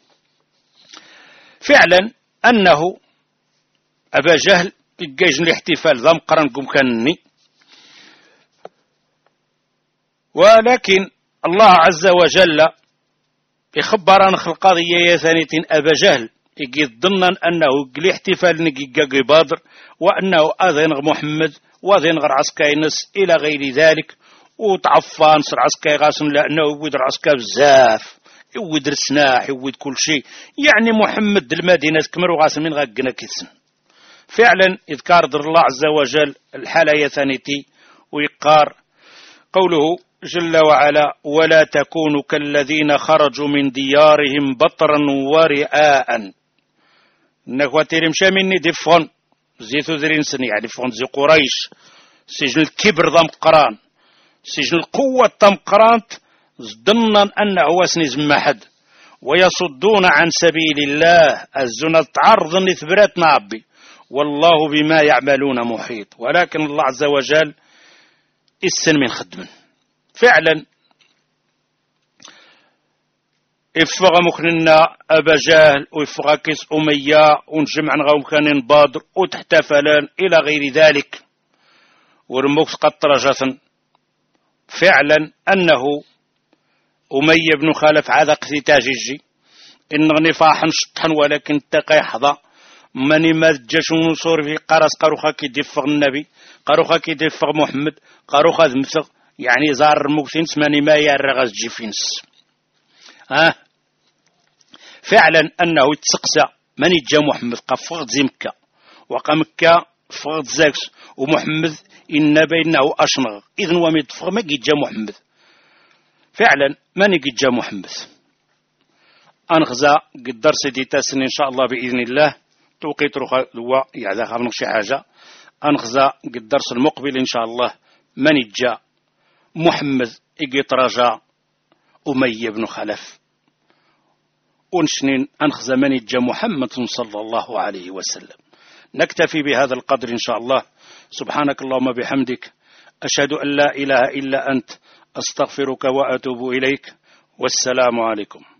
فعلا أنه أبا جهل يجيجن الاحتفال ذا مقرن قم كانني ولكن الله عز وجل يخبر عن القضية يا ثانيتين أبا جهل يجي ضمنا أنه الاحتفال نجي بدر وأنه أذن محمد وأذن غير عسكاينس إلى غير ذلك وتعفى نصر عسكاي غاسن لأنه يود عسكا بزاف يود رسناح يود كل شيء يعني محمد المدينة كمر وغاسن من غاقنا كيسن. فعلا إذكار در الله عز وجل الحالة يا ثانيتي ويقار قوله جل وعلا ولا تكونوا كالذين خرجوا من ديارهم بطرا ورئاء نكواتيرم شامني دفون زيتو ذرين سني يعني فون زي قريش سجن الكبر ضم قران سجن القوة ضم قران ضمنا أنه واسني زمحد ويصدون عن سبيل الله الزنا تعرض نثبرات نعبي والله بما يعملون محيط. ولكن الله عز وجل السن من خدمه فعلا افغى مخننا أبا جهل وافغى كيس أمية ونجمع نغاوم كان بادر وتحتفلان إلى غير ذلك ورموكس قطرجة. فعلا أنه أمية بن خلف هذا قسي تاجيجي إن نفاحا شطحا ولكن تقي حظا ماني ما جاش ونصور في قرص قروخا كي دفغ النبي قروخا كي دفغ محمد قروخا ذمثغ يعني زار مكسين سماني ما يرغز جيفينس ها. فعلا أنه يتسقسى من يجا محمد قفغت زي مكة وقا مكة فغت زاكس ومحمد إن بينه أشنغ إذن وميتفغ ما يجا محمد. فعلا من يجا محمد أنخزى قدر سيدي تاسن إن شاء الله بإذن الله توقيت رخا دوا يعني خافنك شي حاجة أنخزى قدر المقبل إن شاء الله من يجا محمد إجيت رجاء أمية بن خلف ونشنين أنخز من يجا محمد صلى الله عليه وسلم. نكتفي بهذا القدر إن شاء الله. سبحانك اللهم بحمدك أشهد أن لا إله إلا أنت أستغفرك وأتوب إليك والسلام عليكم.